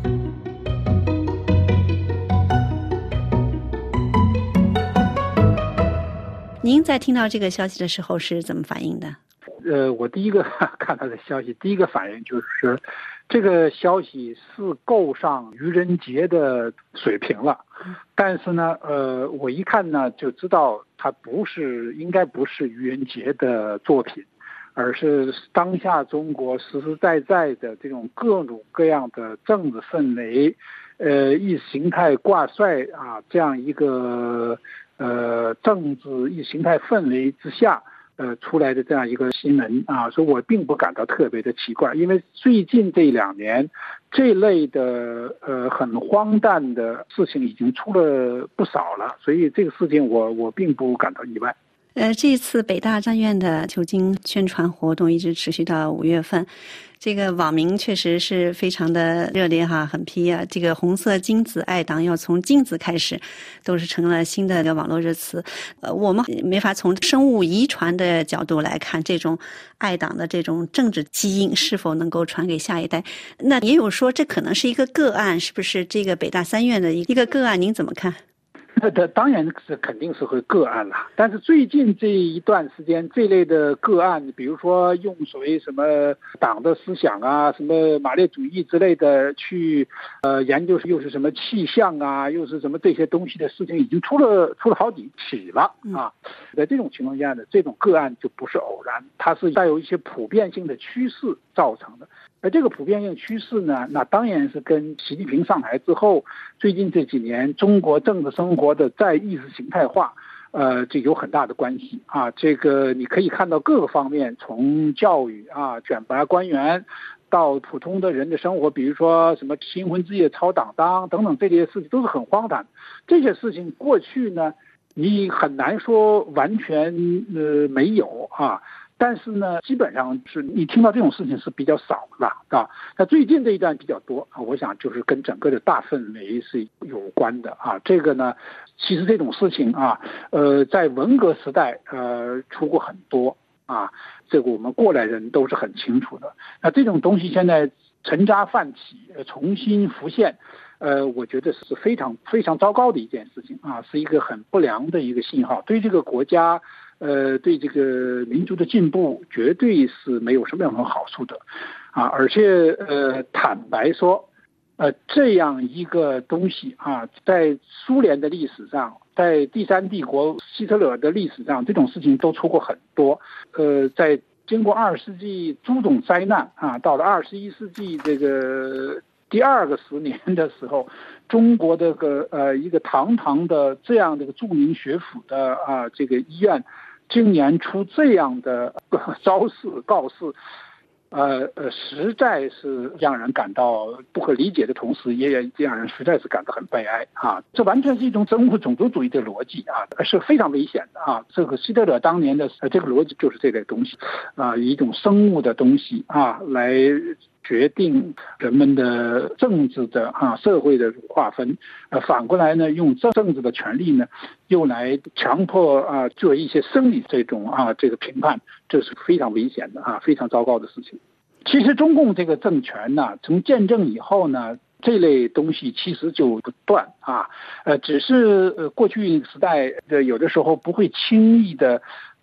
您在听到这个消息的时候是怎么反应的？ 呃，我第一个看到的消息，第一个反应就是这个消息是够上愚人节的水平了，但是呢，呃，我一看呢就知道它不是，应该不是愚人节的作品，而是当下中国实实在在的这种各种各样的政治氛围，呃，意识形态挂帅啊，这样一个呃政治意识形态氛围之下。呃，出来的这样一个新闻啊，所以我并不感到特别的奇怪，因为最近这两年这类的呃很荒诞的事情已经出了不少了，所以这个事情我我并不感到意外。 呃，这一次北大张院的求精宣传活动一直持续到五月份，这个网民确实是非常的热烈哈，很批啊。这个红色精子爱党要从精子开始，都是成了新的一个网络热词。呃，我们没法从生物遗传的角度来看，这种爱党的这种政治基因是否能够传给下一代。那也有说这可能是一个个案，是不是这个北大三院的一个个案？您怎么看？ 那这当然是肯定是会个案了，但是最近这一段时间这类的个案，比如说用所谓什么党的思想啊，什么马列主义之类的去呃研究，又是什么气象啊，又是什么这些东西的事情，已经出了出了好几起了啊。在这种情况下呢，这种个案就不是偶然，它是带有一些普遍性的趋势造成的。而这个普遍性趋势呢，那当然是跟习近平上台之后，最近这几年中国政治生活的再意识形态化，呃，这有很大的关系啊。这个你可以看到各个方面，从教育啊、选拔官员，到普通的人的生活，比如说什么新婚之夜抄党章等等这些事情，都是很荒诞。这些事情过去呢，你很难说完全呃没有啊。但是呢，基本上是你听到这种事情是比较少的啊。那最近这一段比较多啊，我想就是跟整个的大氛围是有关的啊。这个呢，其实这种事情啊，呃，在文革时代呃出过很多啊，这个我们过来人都是很清楚的。那这种东西现在沉渣泛起，重新浮现。呃，我觉得是非常非常糟糕的一件事情啊，是一个很不良的一个信号，对这个国家，呃，对这个民族的进步绝对是没有什么任何好处的，啊，而且呃，坦白说，呃，这样一个东西啊，在苏联的历史上，在第三帝国希特勒的历史上，这种事情都出过很多，呃，在经过二十世纪诸种灾难啊，到了二十一世纪这个。第二个十年的时候，中国的个呃一个堂堂的这样的一个著名学府的啊这个医院，竟然出这样的招式告示，呃呃，实在是让人感到不可理解的同时，也让人实在是感到很悲哀啊！这完全是一种生物种族主义的逻辑啊，是非常危险的啊！这个希特勒当年的呃这个逻辑就是这类东西啊，一种生物的东西啊来。决定人们的政治的啊社会的划分，呃，反过来呢，用政政治的权利呢，又来强迫啊做一些生理这种啊这个评判，这是非常危险的啊，非常糟糕的事情。其实中共这个政权呢，从建政以后呢，这类东西其实就不断啊，呃，只是呃过去时代的有的时候不会轻易的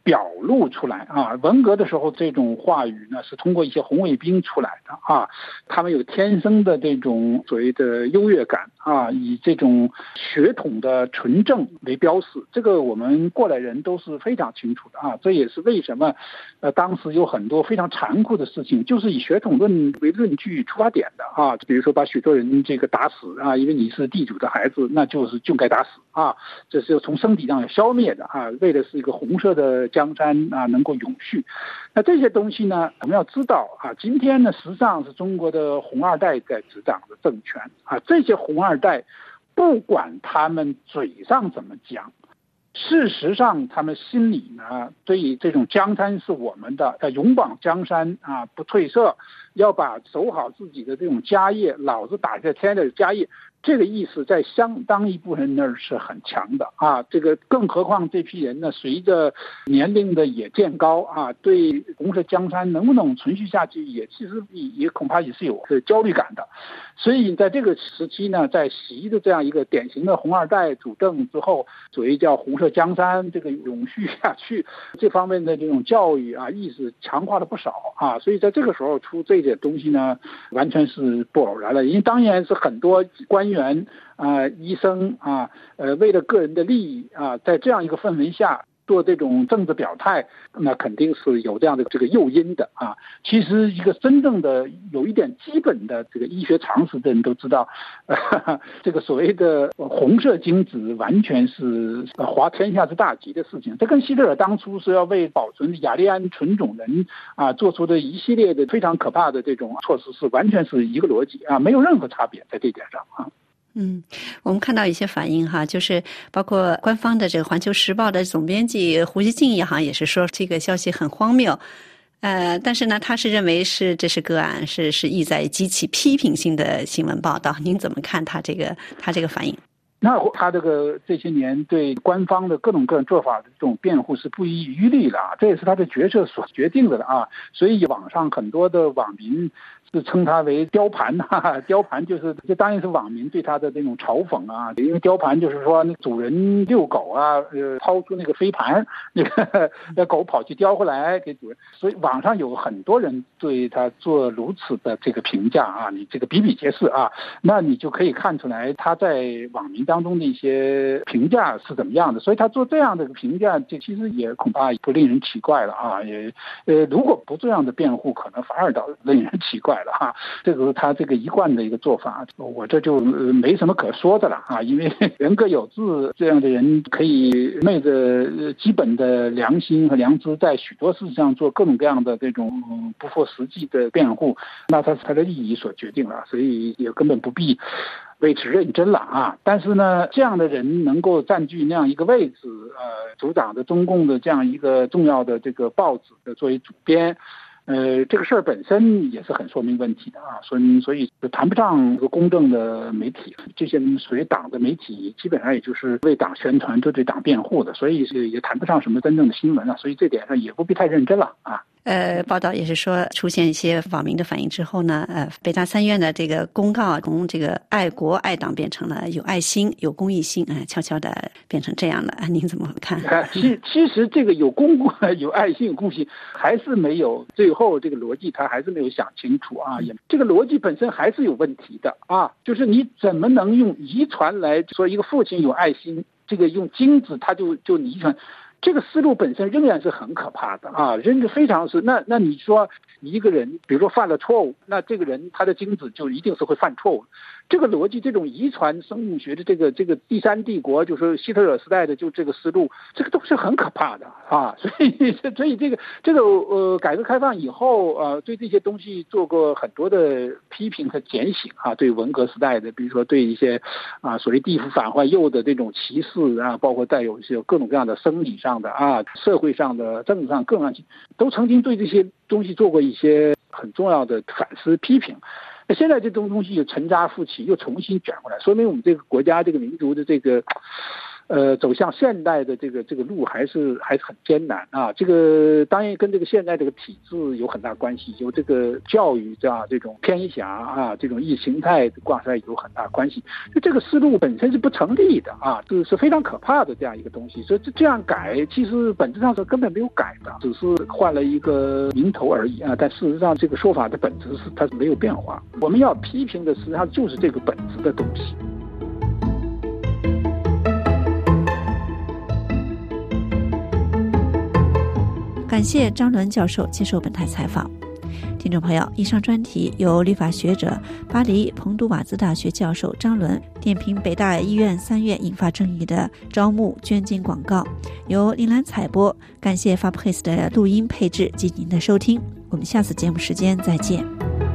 表露出来啊。文革的时候，这种话语呢是通过一些红卫兵出来的啊，他们有天生的这种所谓的优越感啊，以这种血统的纯正为标示，这个我们过来人都是非常清楚的啊。这也是为什么呃当时有很多非常残酷的事情，就是以血统论为论据出发点的啊。比如说把许多人这个打死啊，因为你是地主的孩子，那就是就该打死啊，这是从身体上要消灭的啊，为的是一个红色的江山啊能够永续。那这些东西呢，我们要知道啊，今天呢实际上是中国的红二代在执掌的政权啊，这些红二代不管他们嘴上怎么讲，事实上他们心里呢对这种江山是我们的，要永保江山啊不褪色，要把守好自己的这种家业，老子打下天的家业，这个意思在相当一部分人那儿是很强的啊。这个更何况这批人呢，随着年龄的也渐高啊，对红色江山能不能存续下去，也其实也也恐怕也是有焦虑感的。所以在这个时期呢，在习的这样一个典型的红二代主政之后，所谓叫红色江山这个永续下去这方面的这种教育啊意识强化了不少啊。所以在这个时候出这点东西呢，完全是不偶然了。因为当然是很多官员员啊、呃，医生啊，呃，为了个人的利益啊，在这样一个氛围下做这种政治表态，那肯定是有这样的这个诱因的啊。其实一个真正的有一点基本的这个医学常识的人都知道，呃、这个所谓的红色精子完全是滑天下之大稽的事情。这跟希特尔当初是要为保存雅利安纯种人啊做出的一系列的非常可怕的这种措施是完全是一个逻辑啊，没有任何差别在这点上啊。 嗯，我们看到一些反应哈，就是包括官方的这个《环球时报》的总编辑胡锡进也好像也是说这个消息很荒谬，呃，但是呢，他是认为是这是个案，是是意在激起批评性的新闻报道。您怎么看他这个他这个反应？ 那他这个这些年对官方的各种各样做法的这种辩护是不遗余力了，这也是他的决策所决定的了啊。所以网上很多的网民是称他为雕盘啊，雕盘就是这当然是网民对他的这种嘲讽啊，因为雕盘就是说那主人遛狗啊，呃，掏出那个飞盘，那个那狗跑去叼回来给主人，所以网上有很多人对他做如此的这个评价啊，你这个比比皆是啊，那你就可以看出来他在网民当中的一些评价是怎么样的，所以他做这样的评价，这其实也恐怕不令人奇怪了啊，也呃，如果不这样的辩护，可能反而倒令人奇怪了哈，这个是他这个一贯的一个做法，我这就没什么可说的了啊，因为人各有志，这样的人可以昧着基本的良心和良知，在许多事情上做各种各样的这种不符实际的辩护，那他是他的利益所决定了，所以也根本不必为此认真了啊！但是呢，这样的人能够占据那样一个位置，呃，组长的中共的这样一个重要的这个报纸的作为主编，呃，这个事儿本身也是很说明问题的啊，所以所以就谈不上一个公正的媒体，这些属于党的媒体，基本上也就是为党宣传、对对党辩护的，所以是也谈不上什么真正的新闻了，所以这点上也不必太认真了啊。 呃，报道也是说，出现一些网民的反应之后呢，呃，北大参院的这个公告从这个爱国爱党变成了有爱心、有公益心，啊、呃，悄悄的变成这样的，啊，您怎么看？ 呃、其其实这个有公有爱心、有公益心，还是没有最后这个逻辑，他还是没有想清楚啊，也这个逻辑本身还是有问题的啊，就是你怎么能用遗传来说一个父亲有爱心，这个用精子他就就遗传。这个思路本身仍然是很可怕的啊，人是非常是那那你说一个人，比如说犯了错误，那这个人他的精子就一定是会犯错误。这个逻辑，这种遗传生物学的这个这个第三帝国，就是希特勒时代的就这个思路，这个都是很可怕的啊。所以所以这个这个呃，改革开放以后呃，对这些东西做过很多的批评和检醒啊。对文革时代的，比如说对一些啊所谓地府反坏右的这种歧视啊，包括带有一些各种各样的生理上的啊、社会上的、政治上各种都曾经对这些东西做过一些很重要的反思批评。那现在这种东西又沉渣复起，又重新卷过来，说明我们这个国家、这个民族的这个呃，走向现代的这个这个路还是还是很艰难啊。这个当然跟这个现在这个体制有很大关系，有这个教育这样这种偏狭啊，这种意识形态挂帅有很大关系。就这个思路本身是不成立的啊，这是非常可怕的这样一个东西。所以这样改，其实本质上是根本没有改的，只是换了一个名头而已啊。但事实上，这个说法的本质是它是没有变化。我们要批评的实际上就是这个本质的东西。 感谢张伦教授接受本台采访。听众朋友，以上专题由律法学者、巴黎彭杜瓦兹大学教授张伦点评北大医院三月引发争议的招募捐精广告，由林兰采播。感谢 Fabrice 的录音配置及您的收听，我们下次节目时间再见。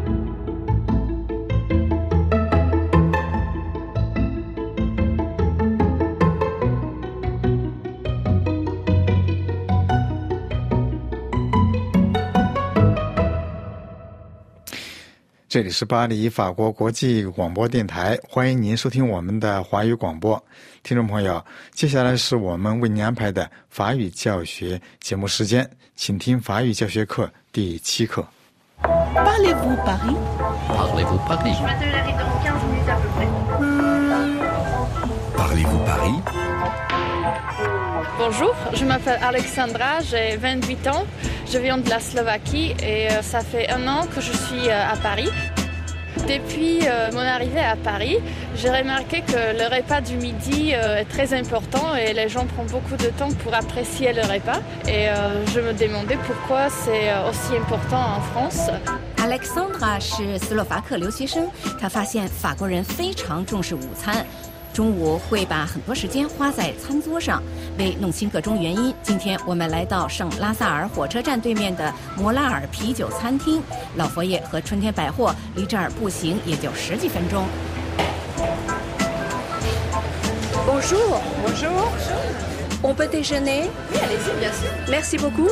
这里是巴黎法国国际广播电台，欢迎您收听我们的华语广播。听众朋友，接下来是我们为您安排的法语教学节目时间，请听法语教学课第七课。 Parlez-vous Paris? Parlez-vous Paris? Je m'attendrai dans quinze minutes à peu près. Parlez-vous Paris? Bonjour, je m'appelle Alexandra, j'ai vingt-huit ans, je viens de la Slovaquie et ça fait un an que je suis à Paris. Depuis euh, mon arrivée à Paris, j'ai remarqué que le repas du midi euh, est très important et les gens prennent beaucoup de temps pour apprécier le repas. Et euh, je me demandais pourquoi c'est aussi important en France. Alexandra 是斯洛伐克留学生，她发现法国人非常重视午餐。中午会把很多时间花在餐桌上。为弄清各种原因，今天我们来到圣拉萨尔火车站对面的摩拉尔啤酒餐厅。老佛爷和春天百货离这儿步行也就十几分钟。 Bonjour. Bonjour. On peut déjeuner? Oui, allez-y, bien sûr. Merci beaucoup.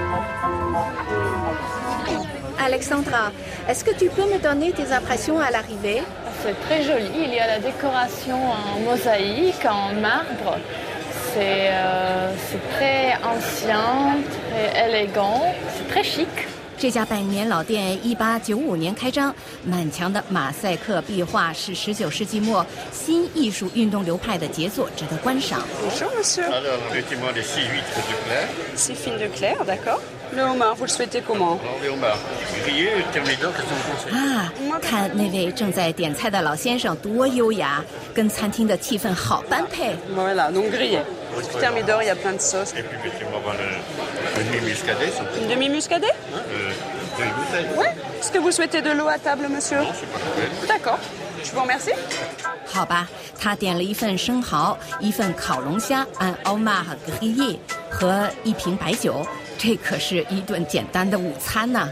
Alexandra, est-ce que tu peux me donner tes impressions à l'arrivée? C'est très joli. Il y a la décoration en mosaïque, en marbre. C'est, euh, c'est très ancien, très élégant. C'est très chic. 这家百年老店一八九五年开张，满墙的马赛克壁画是十九世纪末新艺术运动流派的杰作，值得观赏。 Bonjour, monsieur. Alors, mettez-moi les six huîtres de Claire. Six fines de Claire, d'accord. Le homard, vous le souhaitez comment? Alors, les homards grillés, thermidor, qu'est-ce que vous pensez? 啊，看那位正在点菜的老先生多优雅，跟餐厅的气氛好般配。 Voilà, donc grillé. Thermidor, il y a plein de sauces. Et puis, mettez-moi le demi-muscadet. Une demi-muscadet? Hein, euh, demi-bouteille. Oui. Est-ce que vous souhaitez de l'eau à table, monsieur? Non, c'est pas la peine. D'accord. Je vous remercie. 好吧，他点了一份生蚝，一份烤龙虾按奥马和格耶和一瓶白酒。这可是一顿简单的午餐呐、啊。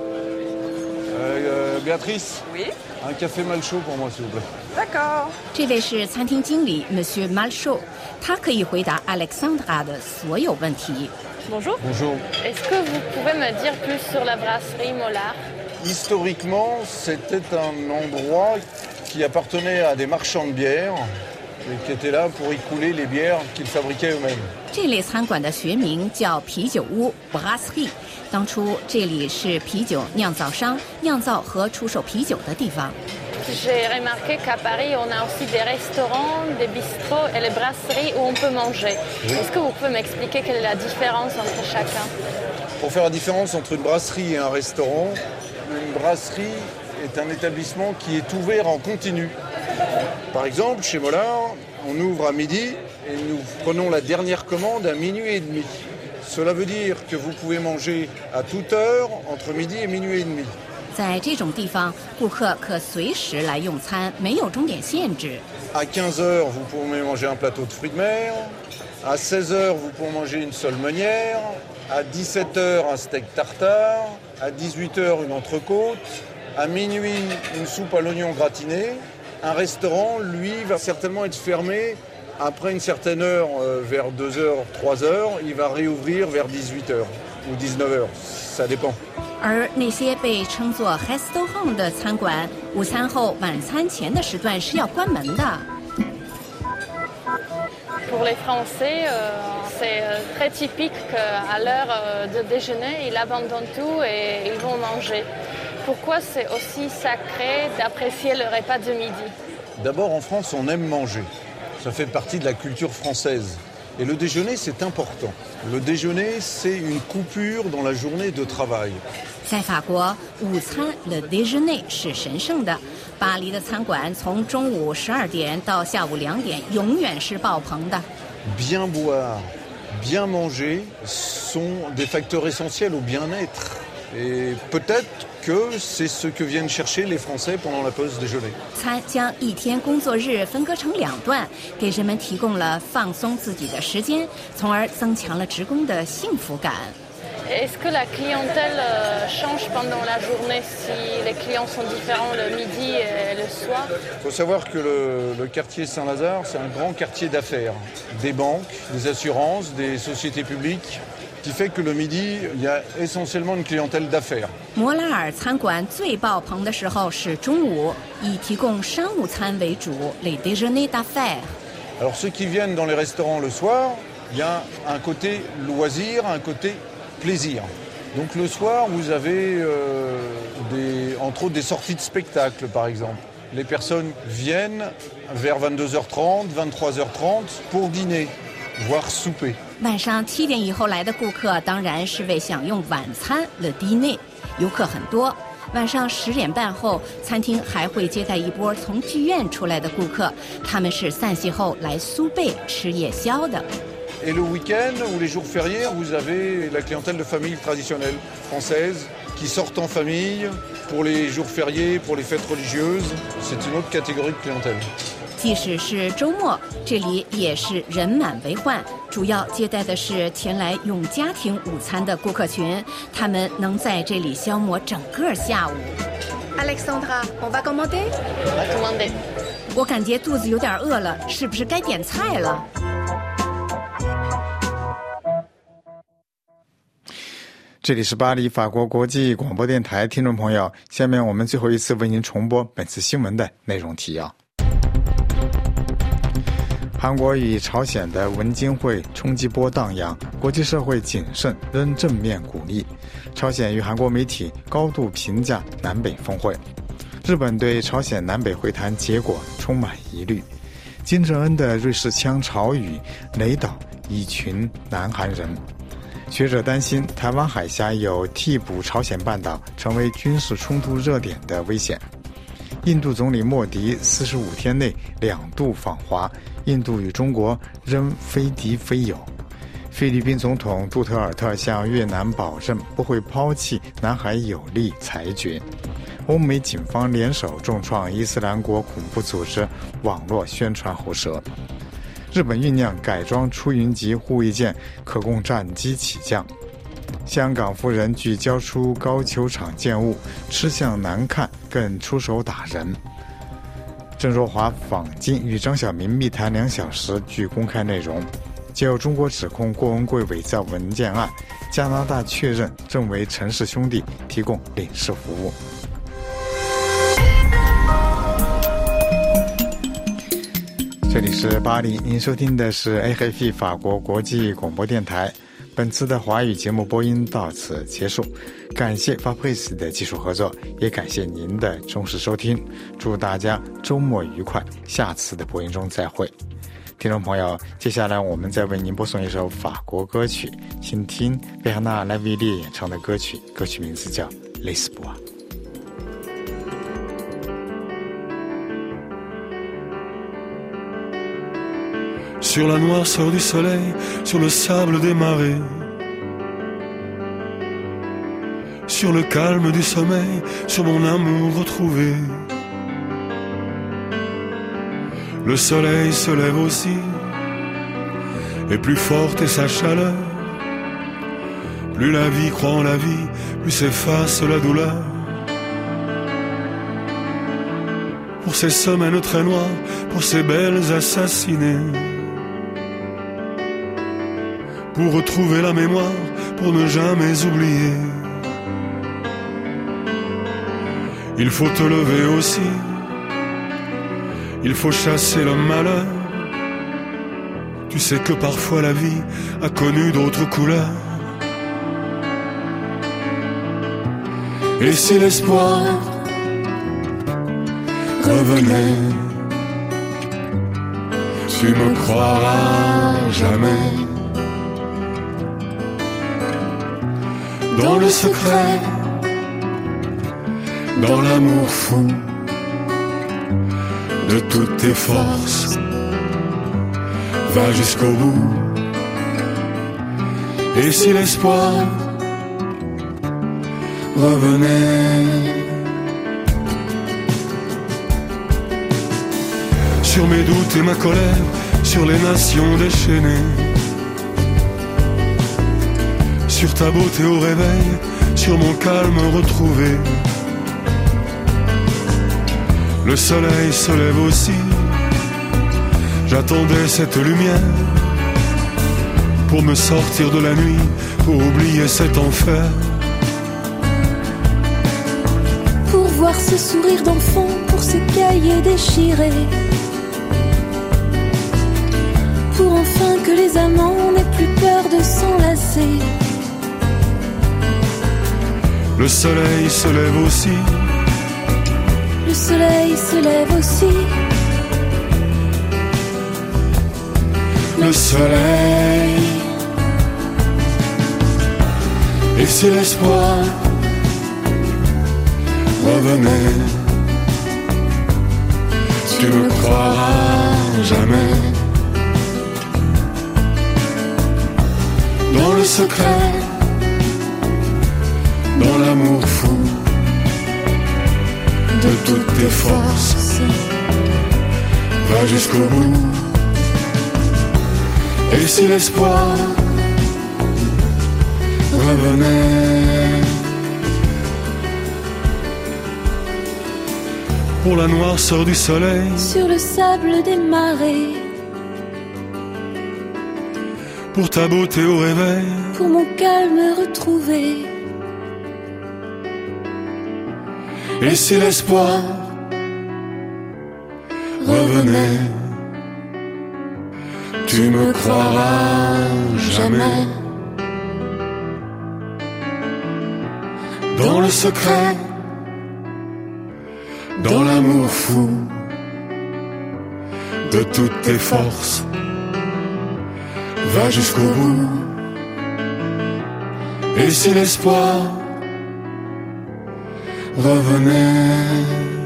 呃 Béatrice. Oui. Un café Malchaud pour moi, s'il vous plaît. D'accord. 这位是餐厅经理 Monsieur Malchaud， 他可以回答 Alexandra 的所有问题。 Bonjour. Bonjour. Est-ce que vous pouvez me dire plus sur la brasserie Mollard? Historiquement, c'était un endroit qui appartenait à des marchands de bière et qui étaient là pour y couler les bières qu'ils fabriquaient eux-mêmes. 这类餐馆的学名叫啤酒屋 brasserie。当初这里是啤酒酿造商酿造和出售啤酒的地方。 J'ai remarqué qu'à Paris, on a aussi des restaurants, des bistrots et les brasseries où on peut manger. Oui. Est-ce que vous pouvez m'expliquer quelle est la différence entre chacun? Pour faire la différence entre une brasserie et un restaurant, une brasserie est un établissement qui est ouvert en continu. Par exemple, chez Mollard, on ouvre à midi et nous prenons la dernière commande à minuit et demi. Cela veut dire que vous pouvez manger à toute heure entre midi et minuit et demi. 在这种地方，顾客可随时来用餐，没有钟点限制。 À quinze heures, vous pouvez manger un plateau de fruits de mer. À seize heures, vous pouvez manger une sole meunière. À dix-sept heures, un steak tartare. À dix-huit heures, une entrecôte. À minuit, une soupe à l'oignon gratiné. Un restaurant, lui, va certainement être fermé après une certaine heure, euh, vers deux heures, trois heures. Il va réouvrir vers dix-huit heures ou dix-neuf heures. Ça dépend. 而那些被称作 restaurant 的餐馆，午餐后、晚餐前的时段是要关门的。 Pour les Français, euh, c'est très typique qu'à l'heure de déjeuner, ils abandonnent tout et ils vont manger. Pourquoi c'est aussi sacré d'apprécier le repas de midi? D'abord, en France, on aime manger. Ça fait partie de la culture française. Et le déjeuner, c'est important. Le déjeuner, c'est une coupure dans la journée de travail. 在法国，午餐 le déjeuner 是神圣的。巴黎的餐馆从中午十二点到下午两点，永远是爆棚的。 Bien boire, bien manger sont des facteurs essentiels au bien-être. Et peut-être que c'est ce que viennent chercher les Français pendant la pause déjeuner. 餐将一天工作日分割成两段，给人们提供了放松自己的时间，从而增强了职工的幸福感。 Est-ce que la clientèle change pendant la journée si les clients sont différents le midi et le soir? Il faut savoir que le, le quartier Saint-Lazare, c'est un grand quartier d'affaires, des banques, des assurances, des sociétés publiques, qui fait que le midi, il y a essentiellement une clientèle d'affaires. 摩拉尔餐馆最爆棚的时候是中午，以提供商务餐为主 ，les déjeuners d'affaires. Alors ceux qui viennent dans les restaurants le soir, il y a un côté loisir, un côté plaisir. Donc le soir, vous avez euh, des, entre autres des sorties de spectacle, par exemple. Les personnes viennent vers vingt-deux heures trente, vingt-trois heures trente pour dîner, voire souper. 晚上七点以后来的顾客当然是为享用晚餐 le dîner， 游客很多。晚上十点半后，餐厅还会接待一波从剧院出来的顾客，他们是散戏后来苏贝吃夜宵的。 Et le week-end ou les jours fériés, vous avez la clientèle de famille traditionnelle française qui sortent en famille pour les jours fériés, pour les fêtes religieuses. C'est une autre catégorie de clientèle. 即使是周末，这里也是人满为患，主要接待的是前来用家庭午餐的顾客群，他们能在这里消磨整个下午。 Alexandra, on va commander? On va commander. 我感觉肚子有点饿了，是不是该点菜了？ 这里是巴黎法国国际广播电台，听众朋友，下面我们最后一次为您重播本次新闻的内容提要。韩国与朝鲜的文经会冲击波荡漾，国际社会谨慎仍正面鼓励。朝鲜与韩国媒体高度评价南北峰会。日本对朝鲜南北会谈结果充满疑虑。金正恩的瑞士腔潮语雷倒一群南韩人。学者担心台湾海峡有替补朝鲜半岛成为军事冲突热点的危险。印度总理莫迪四十五天内两度访华，印度与中国仍非敌非友。菲律宾总统杜特尔特向越南保证不会抛弃南海有利裁决。欧美警方联手重创伊斯兰国恐怖组织网络宣传喉舌。日本酝酿改装出云级护卫舰可供战机起降。香港夫人拒交出高球场建物，吃相难看，更出手打人。郑若骅访京与张晓明密谈两小时，据公开内容。就中国指控郭文贵伪造文件案，加拿大确认正为陈氏兄弟提供领事服务。这里是巴黎，您收听的是 A F P 法国国际广播电台。本次的华语节目播音到此结束，感谢 Fabrice 的技术合作，也感谢您的忠实收听。祝大家周末愉快，下次的播音中再会。听众朋友，接下来我们再为您播送一首法国歌曲，请听贝哈纳·莱维列演唱的歌曲，歌曲名字叫《Lisboa》。 Sur la noirceur du soleil, sur le sable des marées, sur le calme du sommeil, sur mon amour retrouvé. Le soleil se lève aussi, et plus forte est sa chaleur. Plus la vie croit en la vie, plus s'efface la douleur. Pour ces semaines très noires, pour ces belles assassinées, pour retrouver la mémoire, pour ne jamais oublier. Il faut te lever aussi, il faut chasser le malheur, Tu sais que parfois la vie a connu d'autres couleurs. Et si l'espoir revenait, tu me croiras jamais. Dans le secret, dans l'amour fou de toutes tes forces, va jusqu'au bout. Et si l'espoir revenait, sur mes doutes et ma colère, sur les nations déchaînées, sur ta beauté au réveil, sur mon calme retrouvé. Le soleil se lève aussi, j'attendais cette lumière pour me sortir de la nuit, pour oublier cet enfer. Pour voir ce sourire d'enfant, pour ces cahiers déchirés, pour enfin que les amants n'aient plus peur de s'enlacer. Le soleil se lève aussi, le soleil se lève aussi, le soleil. Et si l'espoir revenait, tu me croiras jamais. Dans le secret, dans l'amour fou de toutes tes forces, va jusqu'au bout. Et si l'espoir revenait, pour la noirceur du soleil, sur le sable des marées, pour ta beauté au réveil, pour mon calme retrouvé. Et si l'espoir revenait, tu me croiras jamais. Dans le secret, dans l'amour fou de toutes tes forces, va jusqu'au bout. Et si l'espoir revenait,